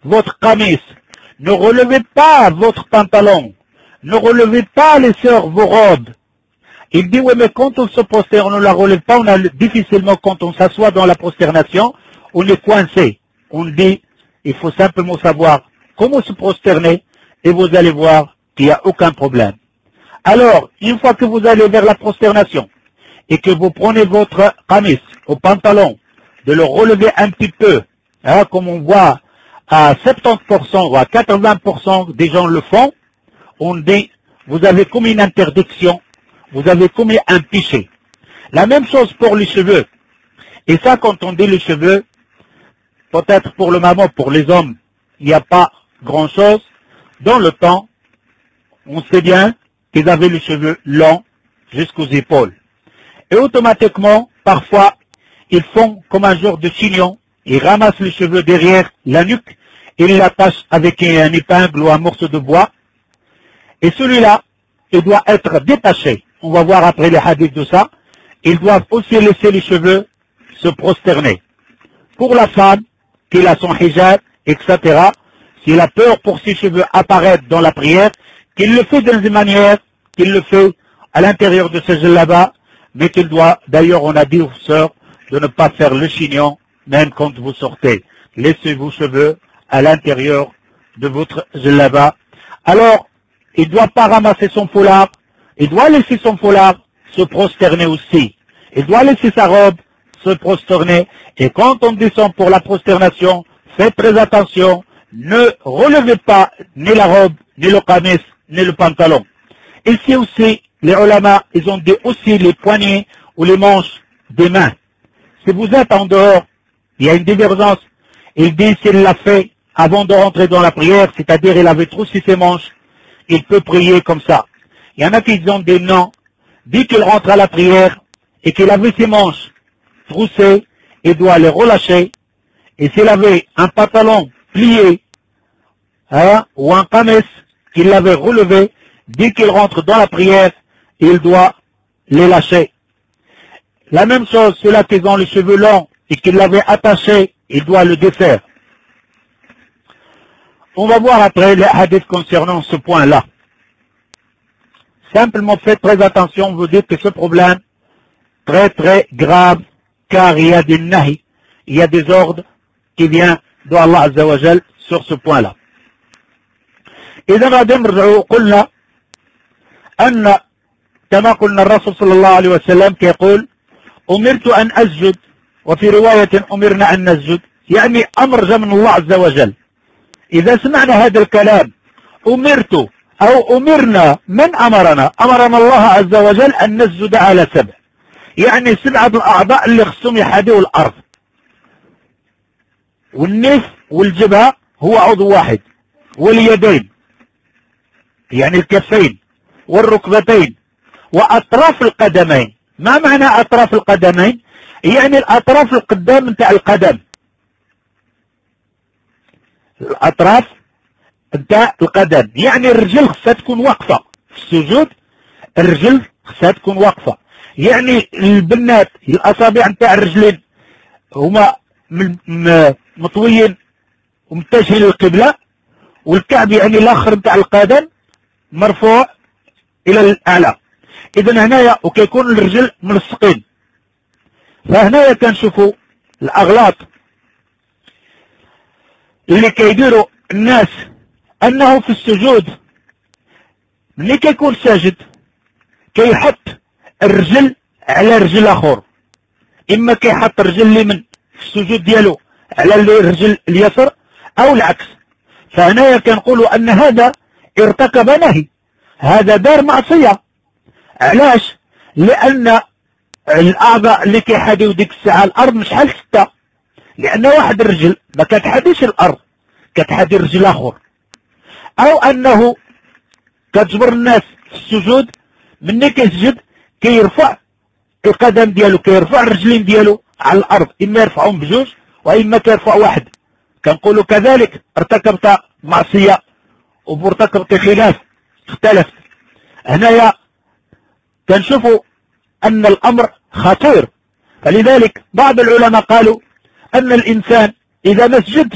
votre camis, ne relevez pas votre pantalon, ne relevez pas les sœurs vos robes. Il dit, oui, mais quand on se prosterne, on ne la relève pas, on a difficilement, quand on s'assoit dans la prosternation, on est coincé. On dit, il faut simplement savoir comment se prosterner et vous allez voir qu'il n'y a aucun problème. Alors, une fois que vous allez vers la prosternation et que vous prenez votre camis au pantalon, de le relever un petit peu, hein, comme on voit à soixante-dix pour cent ou à quatre-vingts pour cent des gens le font, on dit, vous avez commis une interdiction, vous avez commis un péché. La même chose pour les cheveux. Et ça, quand on dit les cheveux, peut-être pour le moment, pour les hommes, il n'y a pas grand-chose. Dans le temps, on sait bien qu'ils avaient les cheveux longs jusqu'aux épaules. Et automatiquement, parfois, ils font comme un genre de chignon. Ils ramassent les cheveux derrière la nuque et ils l'attachent avec un épingle ou un morceau de bois. Et celui-là, il doit être détaché. On va voir après les hadiths de ça. Ils doivent aussi laisser les cheveux se prosterner. Pour la femme, qu'il a son hijab, et cetera, s'il a peur pour ses cheveux apparaître dans la prière, qu'il le fait d'une manière, qu'il le fait à l'intérieur de ce là-bas, mais qu'il doit, d'ailleurs on a dit aux sœurs, de ne pas faire le chignon, même quand vous sortez. Laissez vos cheveux à l'intérieur de votre là-bas. Alors, il ne doit pas ramasser son foulard, il doit laisser son foulard se prosterner aussi. Il doit laisser sa robe se prosterner. Et quand on descend pour la prosternation, faites très attention, ne relevez pas ni la robe, ni le camis, ni le pantalon. Ici aussi, les ulama, ils ont dit aussi les poignets ou les manches des mains. Si vous êtes en dehors, il y a une divergence. Il dit s'il l'a fait avant de rentrer dans la prière, c'est-à-dire il avait troussé ses manches, il peut prier comme ça. Il y en a qui ont dit non, dès qu'il rentre à la prière et qu'il avait ses manches troussées, il doit les relâcher. Et s'il avait un pantalon plié, hein, ou un camis qu'il l'avait relevé, dès qu'il rentre dans la prière, il doit les lâcher. La même chose, ceux-là qui ont les cheveux longs et qui l'avaient attaché, il doit le défaire. On va voir après les hadiths concernant ce point-là. Simplement faites très attention, vous dites que ce problème, très très grave, car il y a des nahi, il y a des ordres qui viennent d'Allah Azza wa Jal sur ce point-là. إذا غادي نرجعوا قلنا أن كما قلنا الرسول صلى الله عليه وسلم كيقول أمرت أن أسجد وفي رواية أمرنا أن نسجد يعني أمر جاء من الله عز وجل. إذا سمعنا هذا الكلام أمرت أو أمرنا من أمرنا أمرنا الله عز وجل أن نسجد على سبع يعني سبعة الأعضاء اللي خصهم يحاذوا الأرض والنف والجبهة هو عضو واحد واليدين يعني الكفين والركبتين وأطراف القدمين. ما معنى أطراف القدمين؟ يعني الأطراف القدام نتاع القدم، الأطراف نتاع القدم يعني الرجل خصها تكون واقفة في السجود، الرجل خصها تكون واقفة يعني البنات الأصابع نتاع الرجلين هما مطويين ومتجهين للقبلة والكعب يعني الآخر نتاع القدم مرفوع إلى الأعلى. إذا هنايا وكيكون الرجل ملصقين. فهنايا كنشوفوا الأغلاط اللي كيديروا الناس أنه في السجود ملي كيكون ساجد كيحط الرجل على رجل آخر، إما كيحط الرجل اليمين في السجود ديالو على الرجل اليسر أو العكس. فهنايا كنقولوا أن هذا ارتكب نهي، هذا دار معصية. علاش؟ لأن الأعضاء اللي كيحاديو ديك الساعة الأرض مش شحال ستة، لأن واحد الرجل ما كتحاديش الأرض، كتحادي الرجل آخر. أو أنه كتجبر الناس في السجود مني كيسجد كيرفع القدم ديالو، كيرفع الرجلين ديالو على الأرض، إما يرفعهم بجوج وإما كيرفع واحد. كنقولوا كذلك ارتكبت معصية وارتكبت خلاف اختلف. هنايا كنشوفوا أن الأمر خطير. فلذلك بعض العلماء قالوا أن الإنسان إذا ما سجدش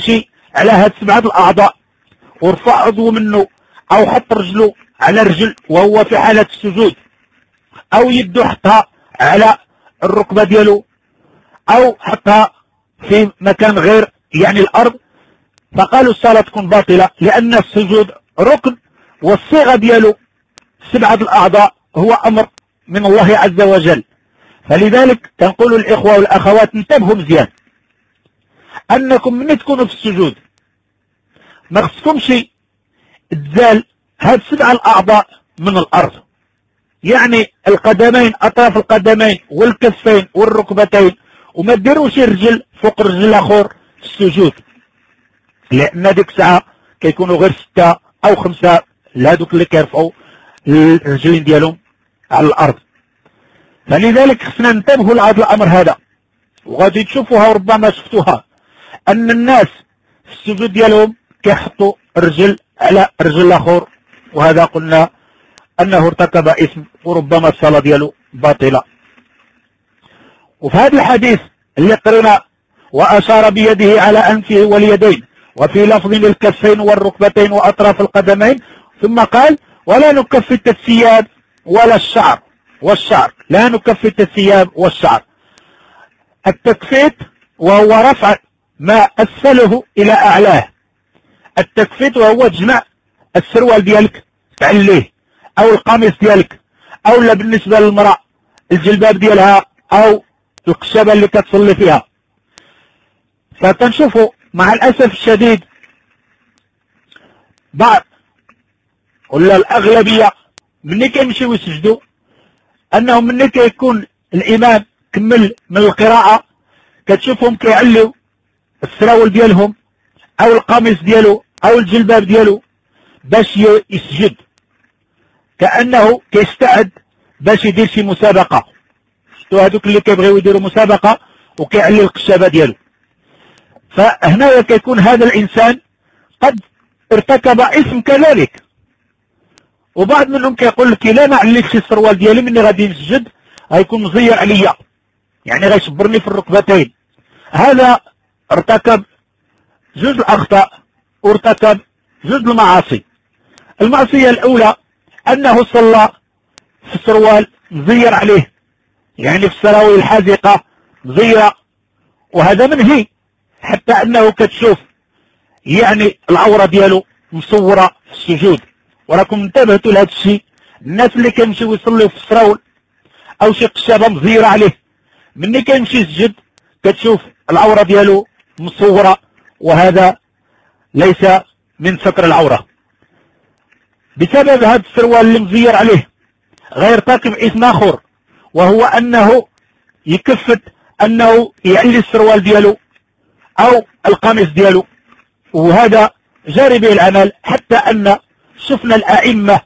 على هاد سبعة الأعضاء ورفع عضو منه، أو حط رجله على رجل وهو في حالة السجود، أو يده حطها على الركبة ديالو، أو حطها في مكان غير يعني الأرض، فقالوا الصلاة تكون باطلة، لأن السجود ركن، والصيغة ديالو سبعة الأعضاء هو أمر من الله عز وجل. فلذلك تنقول الإخوة والأخوات انتبهوا مزيان، أنكم من تكونوا في السجود ما خصكمش تزال هاد سبع الأعضاء من الأرض، يعني القدمين، أطراف القدمين والكفين والركبتين، وما ديروش الرجل فوق الرجل الآخر في السجود، لأن ديك الساعة كيكونوا غير ستة أو خمسة لهذوك اللي كيرفعوا الرجلين ديالهم على الأرض. فلذلك خصنا ننتبهوا لهذا الأمر هذا، وغادي تشوفوها وربما شفتوها، أن الناس في السجود ديالهم كيحطوا الرجل على الرجل الآخر، وهذا قلنا أنه ارتكب إثم وربما الصلاة ديالو باطلة. وفي هذا الحديث اللي قرنا وأشار بيده على أنفه واليدين، وفي لفظ الكفين والركبتين وأطراف القدمين، ثم قال ولا نكفت الثياب ولا الشعر والشعر، لا نكفت الثياب والشعر. التكفيت وهو رفع ما أسفله إلى أعلاه، التكفيت وهو تجمع السروال ديالك تعليه، أو القميص ديالك، أو لا بالنسبة للمرأة الجلباب ديالها أو القشابة اللي كتصلي فيها. فكنشوفوا مع الأسف الشديد بعض ولا الأغلبية مني كيمشيو يسجدوا، أنهم مني كيكون الإمام كمل من القراءة كتشوفهم كيعليو السراول ديالهم أو القميص ديالو أو الجلباب ديالو باش يسجد، كأنه كيستعد باش يدير شي مسابقة. شفتوا هذوك اللي كيبغيو يديروا مسابقة وكيعلي القشابة ديالو. فهنا كيكون هذا الإنسان قد ارتكب إثم كذلك. وبعض منهم كيقول لك لا ما عليتش السروال ديالي مني غادي نسجد غيكون مزير عليا، يعني غيشبرني في الركبتين. هذا ارتكب جوج الأخطاء وارتكب جوج المعاصي. المعصية الأولى أنه صلى في السروال مزير عليه، يعني في السراويل الحازقة مزيرة، وهذا منهي، حتى أنه كتشوف يعني العورة ديالو مصورة في السجود. وراكم انتبهتوا لهذا الشيء، الناس اللي كيمشيو يصليو في السراول أو شي قشابة مزيرة عليه، مني كيمشي يسجد كتشوف العورة ديالو مصورة، وهذا ليس من ستر العورة. بسبب هذا السروال اللي مزير عليه غيرتكب إثم آخر، وهو أنه يكفت أنه يعلي السروال ديالو أو القميص ديالو، وهذا جاري به العمل، حتى أن شفنا الأئمة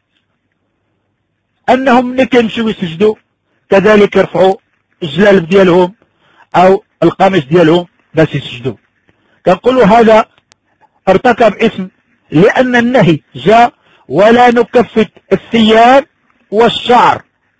أنهم ملي كيمشيو يسجدوا كذلك يرفعوا الجلالب ديالهم أو القميص ديالهم باش يسجدوا. كنقولوا هذا ارتكب إثم، لأن النهي جاء ولا نكفت الثياب والشعر.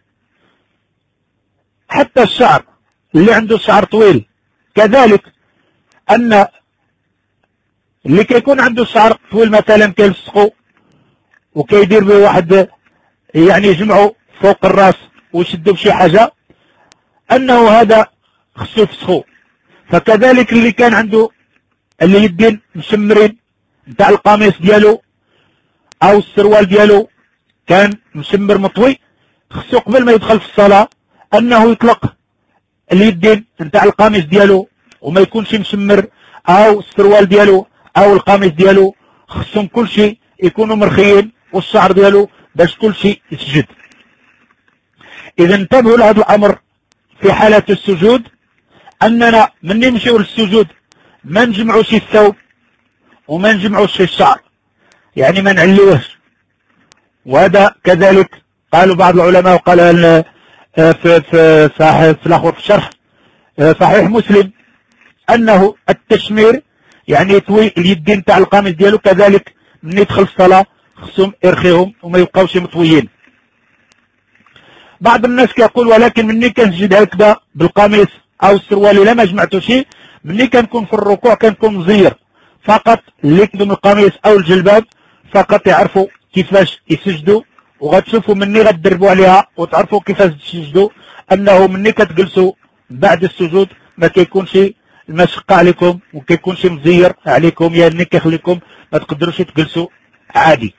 حتى الشعر اللي عنده شعر طويل كذلك، أن اللي كيكون عنده شعر طويل مثلا كيلصقو وكيدير به واحد يعني يجمعه فوق الراس ويشدو بشي حاجة، أنه هذا خصو يفسخو. فكذلك اللي كان عنده اللي يدين مشمرين نتاع القميص ديالو أو السروال ديالو كان مشمر مطوي، خصو قبل ما يدخل في الصلاة أنه يطلق اليدين نتاع القميص ديالو وما يكونش مشمر، أو السروال ديالو أو القميص ديالو خصهم كل شيء يكونوا مرخيين، والشعر ديالو باش كل شيء يسجد. إذا انتبهوا لهذا الأمر في حالة السجود، أننا من نمشيو للسجود ما نجمعوش الثوب وما نجمعوش الشعر، يعني ما نعليوهش. وهذا كذلك قالوا بعض العلماء، وقال في في صحيح في الأخر في الشرح صحيح مسلم، أنه التشمير يعني يطوي اليدين تاع القميص ديالو كذلك من يدخل الصلاة خصهم يرخيهم وما يبقاوش مطويين. بعض الناس كيقول ولكن مني كنسجد هكذا بالقميص أو السروال إلا ما جمعتو شي، مني كنكون في الركوع كنكون مزير، فقط اللي يلبسوا القميص او الجلباب فقط يعرفوا كيفاش يسجدوا، وغتشوفوا مني غتدربوا عليها وتعرفوا كيفاش تسجدوا، انه مني كتجلسوا بعد السجود ما كيكونش المشقة عليكم وكيكونش مزير عليكم، يعني كيخليكم ما تقدروش تجلسوا عادي.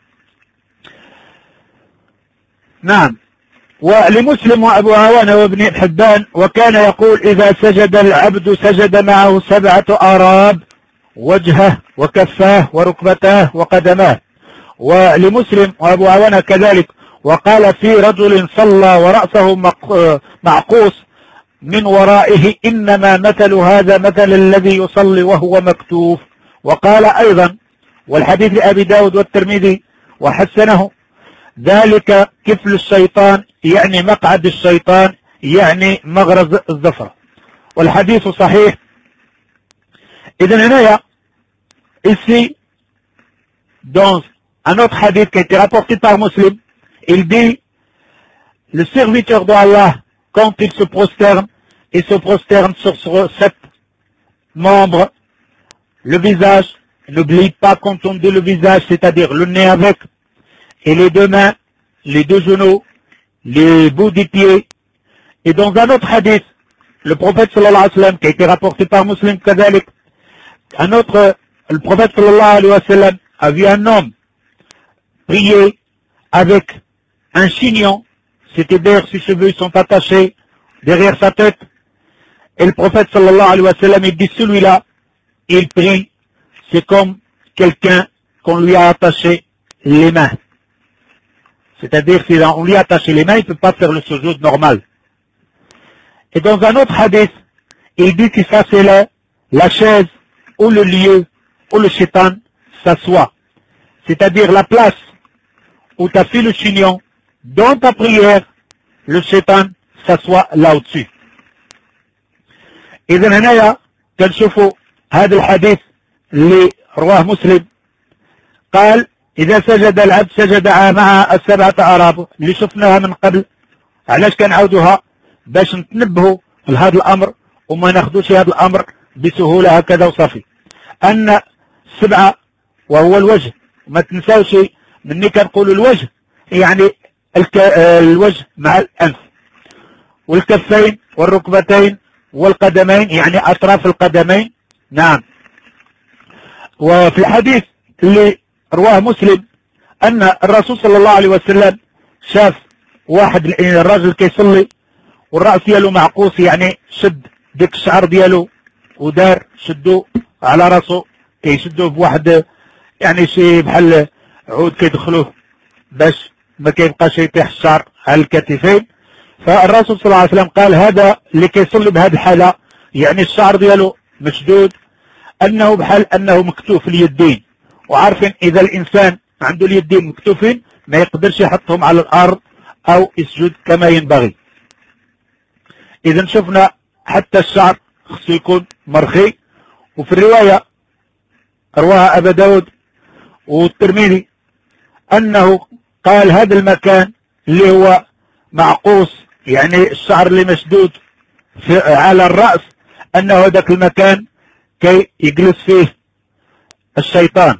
نعم. ولمسلم وابو عوانة وابن حبان وكان يقول اذا سجد العبد سجد معه سبعة آراب، وجهه وكفاه وركبتاه وقدماه. ولمسلم وابو عوانة كذلك وقال في رجل صلى ورأسه معقوس من ورائه انما مثل هذا مثل الذي يصلي وهو مكتوف. وقال ايضا والحديث لأبي داود والترمذي وحسنه ذلك كفل الشيطان، يعني مقعد الشيطان، يعني مغرز الظفر، والحديث صحيح. إذن هنايا ici dans un autre hadith qui a été rapporté par Muslim, il dit le serviteur d'Allah quand il se prosterne, il se prosterne sur sept membres, le visage, n'oublie pas quand on dit le visage, c'est-à-dire le nez avec, et les deux mains, les deux genoux, les bouts des pieds. Et dans un autre hadith, le prophète sallallahu alayhi wa sallam, qui a été rapporté par Muslim kadalik, un autre, le prophète sallallahu alayhi wa sallam a vu un homme prier avec un chignon, c'est-à-dire ses cheveux sont attachés derrière sa tête. Et le prophète sallallahu alayhi wa sallam, il dit celui-là, il prie, c'est comme quelqu'un qu'on lui a attaché les mains. C'est-à-dire si on lui a attaché les mains, il ne peut pas faire le sujoud normal. Et dans un autre hadith, il dit que ça c'est la, la chaise ou le lieu où le shaitan s'assoit. C'est-à-dire la place où tu as fait le chignon, dans ta prière, le shaitan s'assoit là au-dessus. إذن هنايا كنشوفوا هذا الحديث اللي رواه مسلم قال إذا سجد العبد سجد مع السبعة أعراب اللي شفناها من قبل. علاش كنعاودوها؟ باش نتنبهوا لهذا الأمر وما ناخذوش هذا الأمر بسهولة هكذا وصافي. أن السبعة وهو الوجه، ما تنساوش مني كنقول الوجه يعني الوجه مع الأنف، والكفين والركبتين والقدمين يعني أطراف القدمين. نعم. وفي الحديث اللي رواه مسلم أن الرسول صلى الله عليه وسلم شاف واحد الرجل كيصلي والرأس ديالو معقوس، يعني شد ديك الشعر ديالو ودار شدو على راسه، كيشدوه بواحد يعني شي بحال عود كيدخلوه باش ما كيبقاش يطيح الشعر على الكتفين. فالرسول صلى الله عليه وسلم قال هذا اللي كيصلي بهذه الحالة يعني الشعر ديالو مشدود، أنه بحال أنه مكتوف اليدين، وعارفين إذا الإنسان عنده اليدين مكتوفين ما يقدرش يحطهم على الأرض أو يسجد كما ينبغي. إذا شفنا حتى الشعر خصو يكون مرخي. وفي الرواية رواها أبا داود والترمذي أنه قال هذا المكان اللي هو معقوس يعني الشعر اللي مشدود في على الرأس أنه ذاك المكان كي يجلس فيه الشيطان.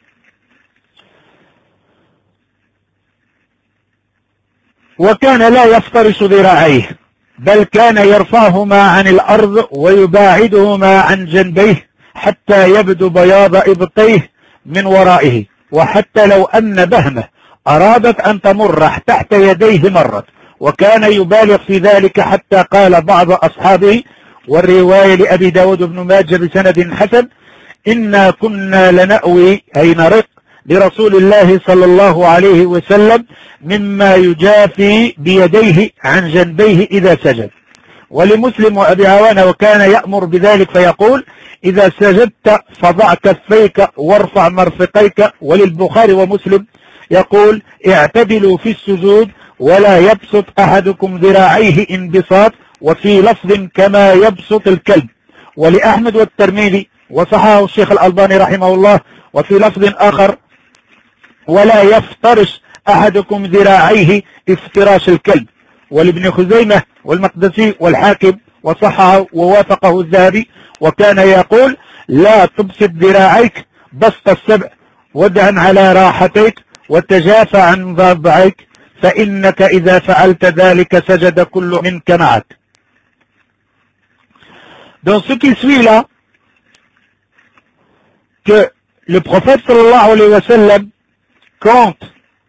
وكان لا يفترش ذراعيه بل كان يرفعهما عن الأرض ويباعدهما عن جنبيه حتى يبدو بياض إبطيه من ورائه، وحتى لو أن بهمة أرادت أن تمر تحت يديه مرت، وكان يبالغ في ذلك حتى قال بعض أصحابه، والرواية لأبي داود بن ماجه بسند حسن إنا كنا لنأوي أي نرق لرسول الله صلى الله عليه وسلم مما يجافي بيديه عن جنبيه إذا سجد. ولمسلم وأبي عوانة وكان يأمر بذلك فيقول إذا سجدت فضع كفيك وارفع مرفقيك. وللبخاري ومسلم يقول اعتدلوا في السجود ولا يبسط أحدكم ذراعيه انبساط، وفي لفظ كما يبسط الكلب. ولأحمد والترمذي وصححه الشيخ الألباني رحمه الله وفي لفظ آخر ولا يفترش أحدكم ذراعيه افتراش الكلب. ولابن خزيمة والمقدسي والحاكم وصححه ووافقه الذهبي وكان يقول لا تبسط ذراعيك بسط السبع ودعا على راحتيك وتجافى عن ضبعيك فإنك إذا فعلت ذلك سجد كل منك معك. Dans ce qui suit là, que le prophète sallallahu alayhi wa sallam, quand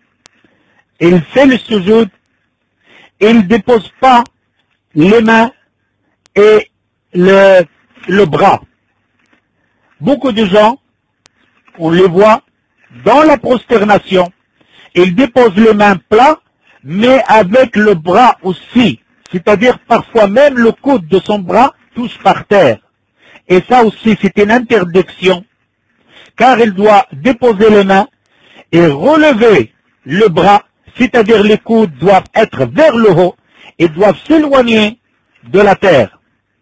il fait le sujoud, il ne dépose pas les mains et le, le bras. Beaucoup de gens, on les voit dans la prosternation, ils déposent les mains plats, mais avec le bras aussi, c'est-à-dire parfois même le coude de son bras touche par terre. Et ça aussi c'est une interdiction, car il doit déposer les mains et relever le bras, c'est-à-dire les coudes doivent être vers le haut et doivent s'éloigner de la terre.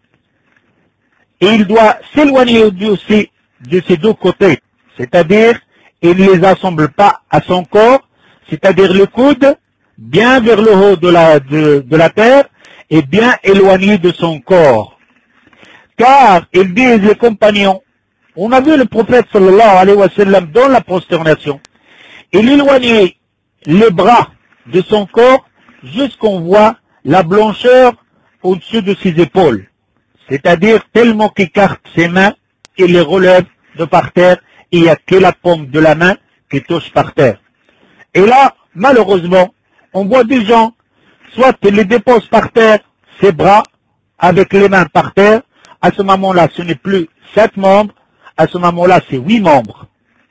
Et il doit s'éloigner aussi de ses deux côtés, c'est-à-dire il ne les assemble pas à son corps, c'est-à-dire le coude bien vers le haut de la, de, de la terre et bien éloigné de son corps. Car, ils disent les compagnons, on a vu le prophète sallallahu alayhi wa sallam dans la prosternation, il éloignait les bras de son corps jusqu'on voit la blancheur au-dessus de ses épaules. C'est-à-dire tellement qu'il écarte ses mains, il les relève de par terre, et il n'y a que la paume de la main qui touche par terre. Et là, malheureusement, on voit des gens, soit ils les déposent par terre, ses bras, avec les mains par terre, à ce moment-là, ce n'est plus sept membres, à ce moment-là, c'est huit membres.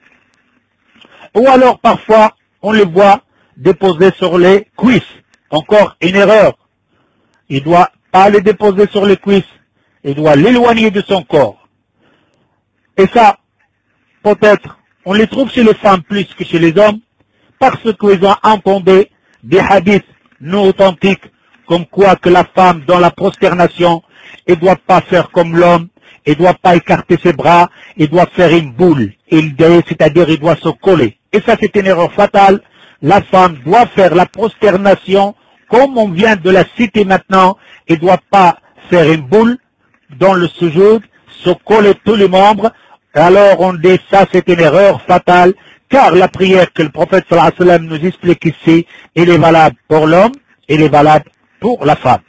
Ou alors, parfois, on les voit déposer sur les cuisses. Encore une erreur. Il ne doit pas les déposer sur les cuisses. Il doit l'éloigner de son corps. Et ça, peut-être, on les trouve chez les femmes plus que chez les hommes, parce qu'ils ont entendu des hadiths non authentiques, comme quoi que la femme, dans la prosternation, elle ne doit pas faire comme l'homme, elle ne doit pas écarter ses bras, elle doit faire une boule, c'est-à-dire elle doit se coller. Et ça, c'est une erreur fatale. La femme doit faire la prosternation, comme on vient de la citer maintenant, elle ne doit pas faire une boule dans le sujoud, se coller tous les membres. Alors on dit ça, c'est une erreur fatale, car la prière que le prophète sallallahu alayhi wa sallam nous explique ici, elle est valable pour l'homme, elle est valable pour la femme.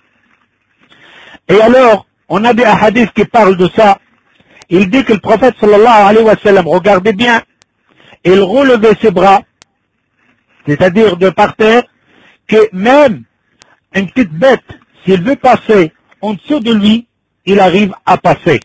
Et alors, on a des hadiths qui parlent de ça. Il dit que le prophète sallallahu alayhi wa sallam, regardez bien, il relevait ses bras, c'est-à-dire de par terre, que même une petite bête, s'il veut passer en dessous de lui, il arrive à passer.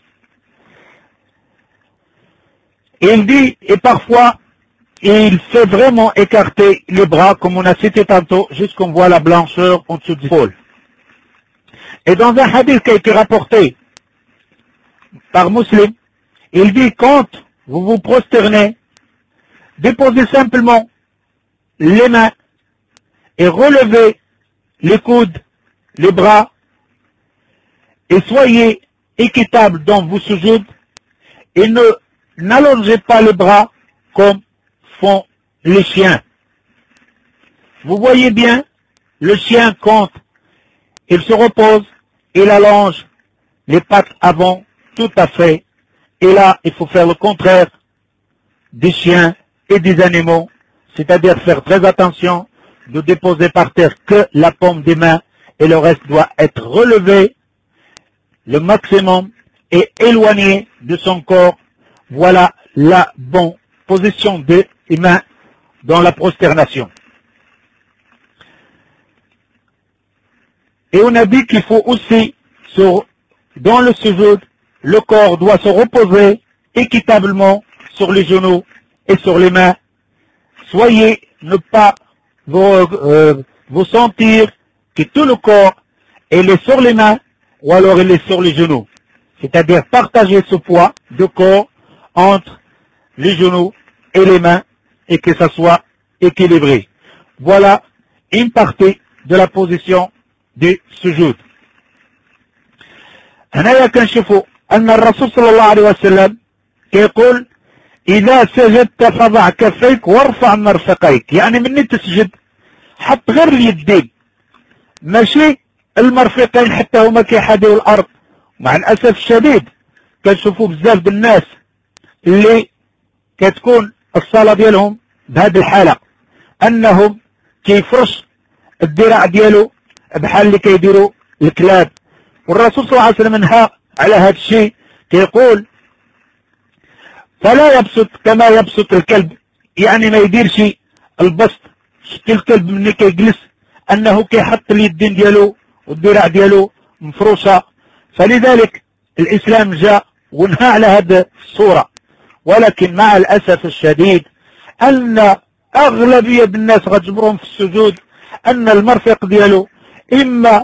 Et il dit, et parfois, il fait vraiment écarter les bras, comme on a cité tantôt, jusqu'on voit la blancheur en dessous du l'épaule. Et dans un hadith qui a été rapporté par Muslim, il dit, quand vous vous prosternez, déposez simplement les mains et relevez les coudes, les bras, et soyez équitable dans vos sujoud, et ne n'allongez pas les bras comme font les chiens. Vous voyez bien, le chien, quand il se repose, il allonge les pattes avant tout à fait. Et là, il faut faire le contraire des chiens et des animaux, c'est-à-dire faire très attention de déposer par terre que la paume des mains et le reste doit être relevé le maximum et éloigné de son corps. Voilà la bonne position des mains dans la prosternation. Et on a dit qu'il faut aussi, sur, dans le sujoud, le corps doit se reposer équitablement sur les genoux et sur les mains. Soyez, ne pas vous, euh, vous sentir que tout le corps, il est sur les mains ou alors il est sur les genoux. C'est-à-dire partager ce poids de corps entre les genoux et les mains et que ça soit équilibré. Voilà une partie de la position du sujoud. هنا كنشوفوا أن الرسول صلى الله عليه وسلم يقول إذا سجدت فضع كفيك وارفع مرفقيك، يعني من تسجد حط غير اليدين، ماشي المرفقين حتى هما كيحاذوا الارض. مع الاسف الشديد كنشوفوا بزاف د الناس اللي كتكون الصلاه ديالهم بهذه الحاله، انهم كيفرش الذراع ديالو بحال اللي كيديروا الكلاب. والرسول صلى الله عليه وسلم نهى على هذا الشيء، كيقول فلا يبسط كما يبسط الكلب، يعني ما يديرش البسط شكل الكلب ملي كيجلس انه كيحط اليدين ديالو والذراع ديالو مفروشه. فلذلك الاسلام جاء ونهى على هذه الصوره. ولكن مع الاسف الشديد ان اغلبيه الناس غتجبرهم في السجود ان المرفق ديالو اما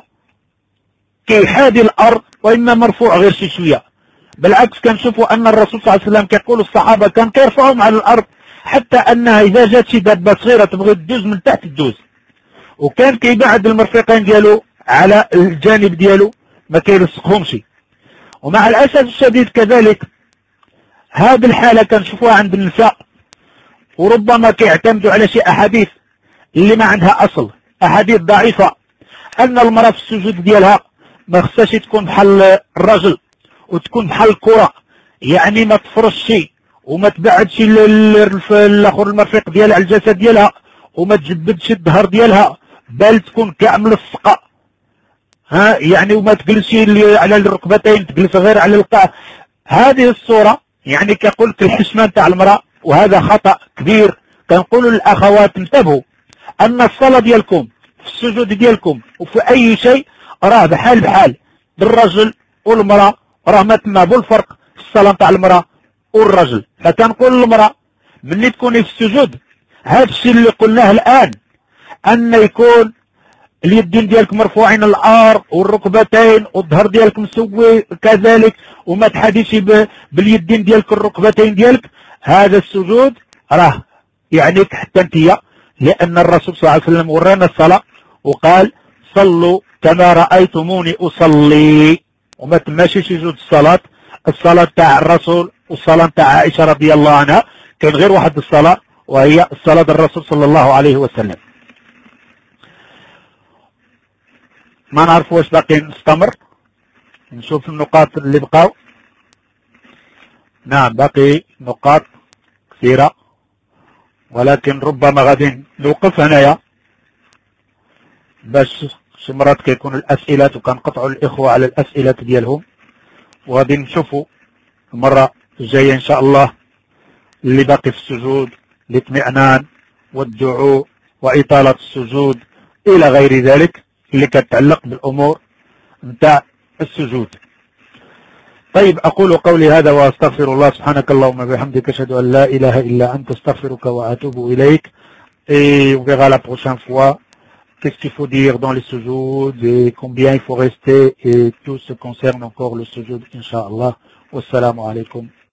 كيحاذي الارض واما مرفوع غير شي شويه. بالعكس كنشوفوا ان الرسول صلى الله عليه وسلم كيقول الصحابه كان كيرفعهم على الارض حتى انها اذا جات شي دابه صغيره تبغي تدوز من تحت تدوز، وكان كيبعد المرفقين ديالو على الجانب ديالو ما كيلصقهمش. ومع الاسف الشديد كذلك هذه الحاله كنشوفوها عند النساء، وربما كيعتمدوا على شي احاديث اللي ما عندها اصل، احاديث ضعيفه، ان المراه في السجود ديالها ما خصهاش تكون بحال الرجل وتكون بحال الكره، يعني ما تفرش شي وما تبعدش الاخر المرفق ديالها على الجسد ديالها وما تجبدش الظهر ديالها، بل تكون كاع ملصقه، ها يعني وما تجلسش على الركبتين، تجلس غير على القاع. هذه الصوره يعني كقلت الحشمه نتاع المراه، وهذا خطا كبير. كنقولوا للاخوات انتبهوا ان الصلاه ديالكم في السجود ديالكم وفي اي شيء راه بحال بحال بالرجل والمراه، راه ما تما بالفرق في الصلاه نتاع المراه والرجل. فكنقول للمراه ملي تكوني في السجود هذا الشيء اللي قلناه الان، ان يكون اليدين ديالك مرفوعين الارض والركبتين والظهر ديالك مسوي كذلك، وما تحاديش باليدين ديالك الركبتين ديالك. هذا السجود راه يعنيك حتى انتيا، لان الرسول صلى الله عليه وسلم ورانا الصلاه وقال صلوا كما رايتموني اصلي، وما تماشي سجود الصلاه. الصلاه تاع الرسول والصلاه تاع عائشه رضي الله عنها كان غير واحد الصلاه، وهي الصلاه الرسول صلى الله عليه وسلم. ما نعرف واش باقي نستمر نشوف النقاط اللي بقاو. نعم باقي نقاط كثيرة، ولكن ربما غادي نوقف هنايا باش شي مرات كيكون الأسئلة وكنقطعوا الإخوة على الأسئلة ديالهم، وغادي نشوفوا المرة الجاية إن شاء الله اللي باقي في السجود، الاطمئنان والدعاء وإطالة السجود إلى غير ذلك اللي كتعلق بالأمور نتاع السجود. طيب أقول قولي هذا وأستغفر الله. سبحانك اللهم وبحمدك أشهد أن لا إله إلا أنت أستغفرك وأتوب إليك. Et on verra la prochaine fois qu'est-ce qu'il faut dire dans les sujoud et combien il faut rester, et tout ce concerne encore le sujoud, Inch'Allah. Wassalamu alaikum.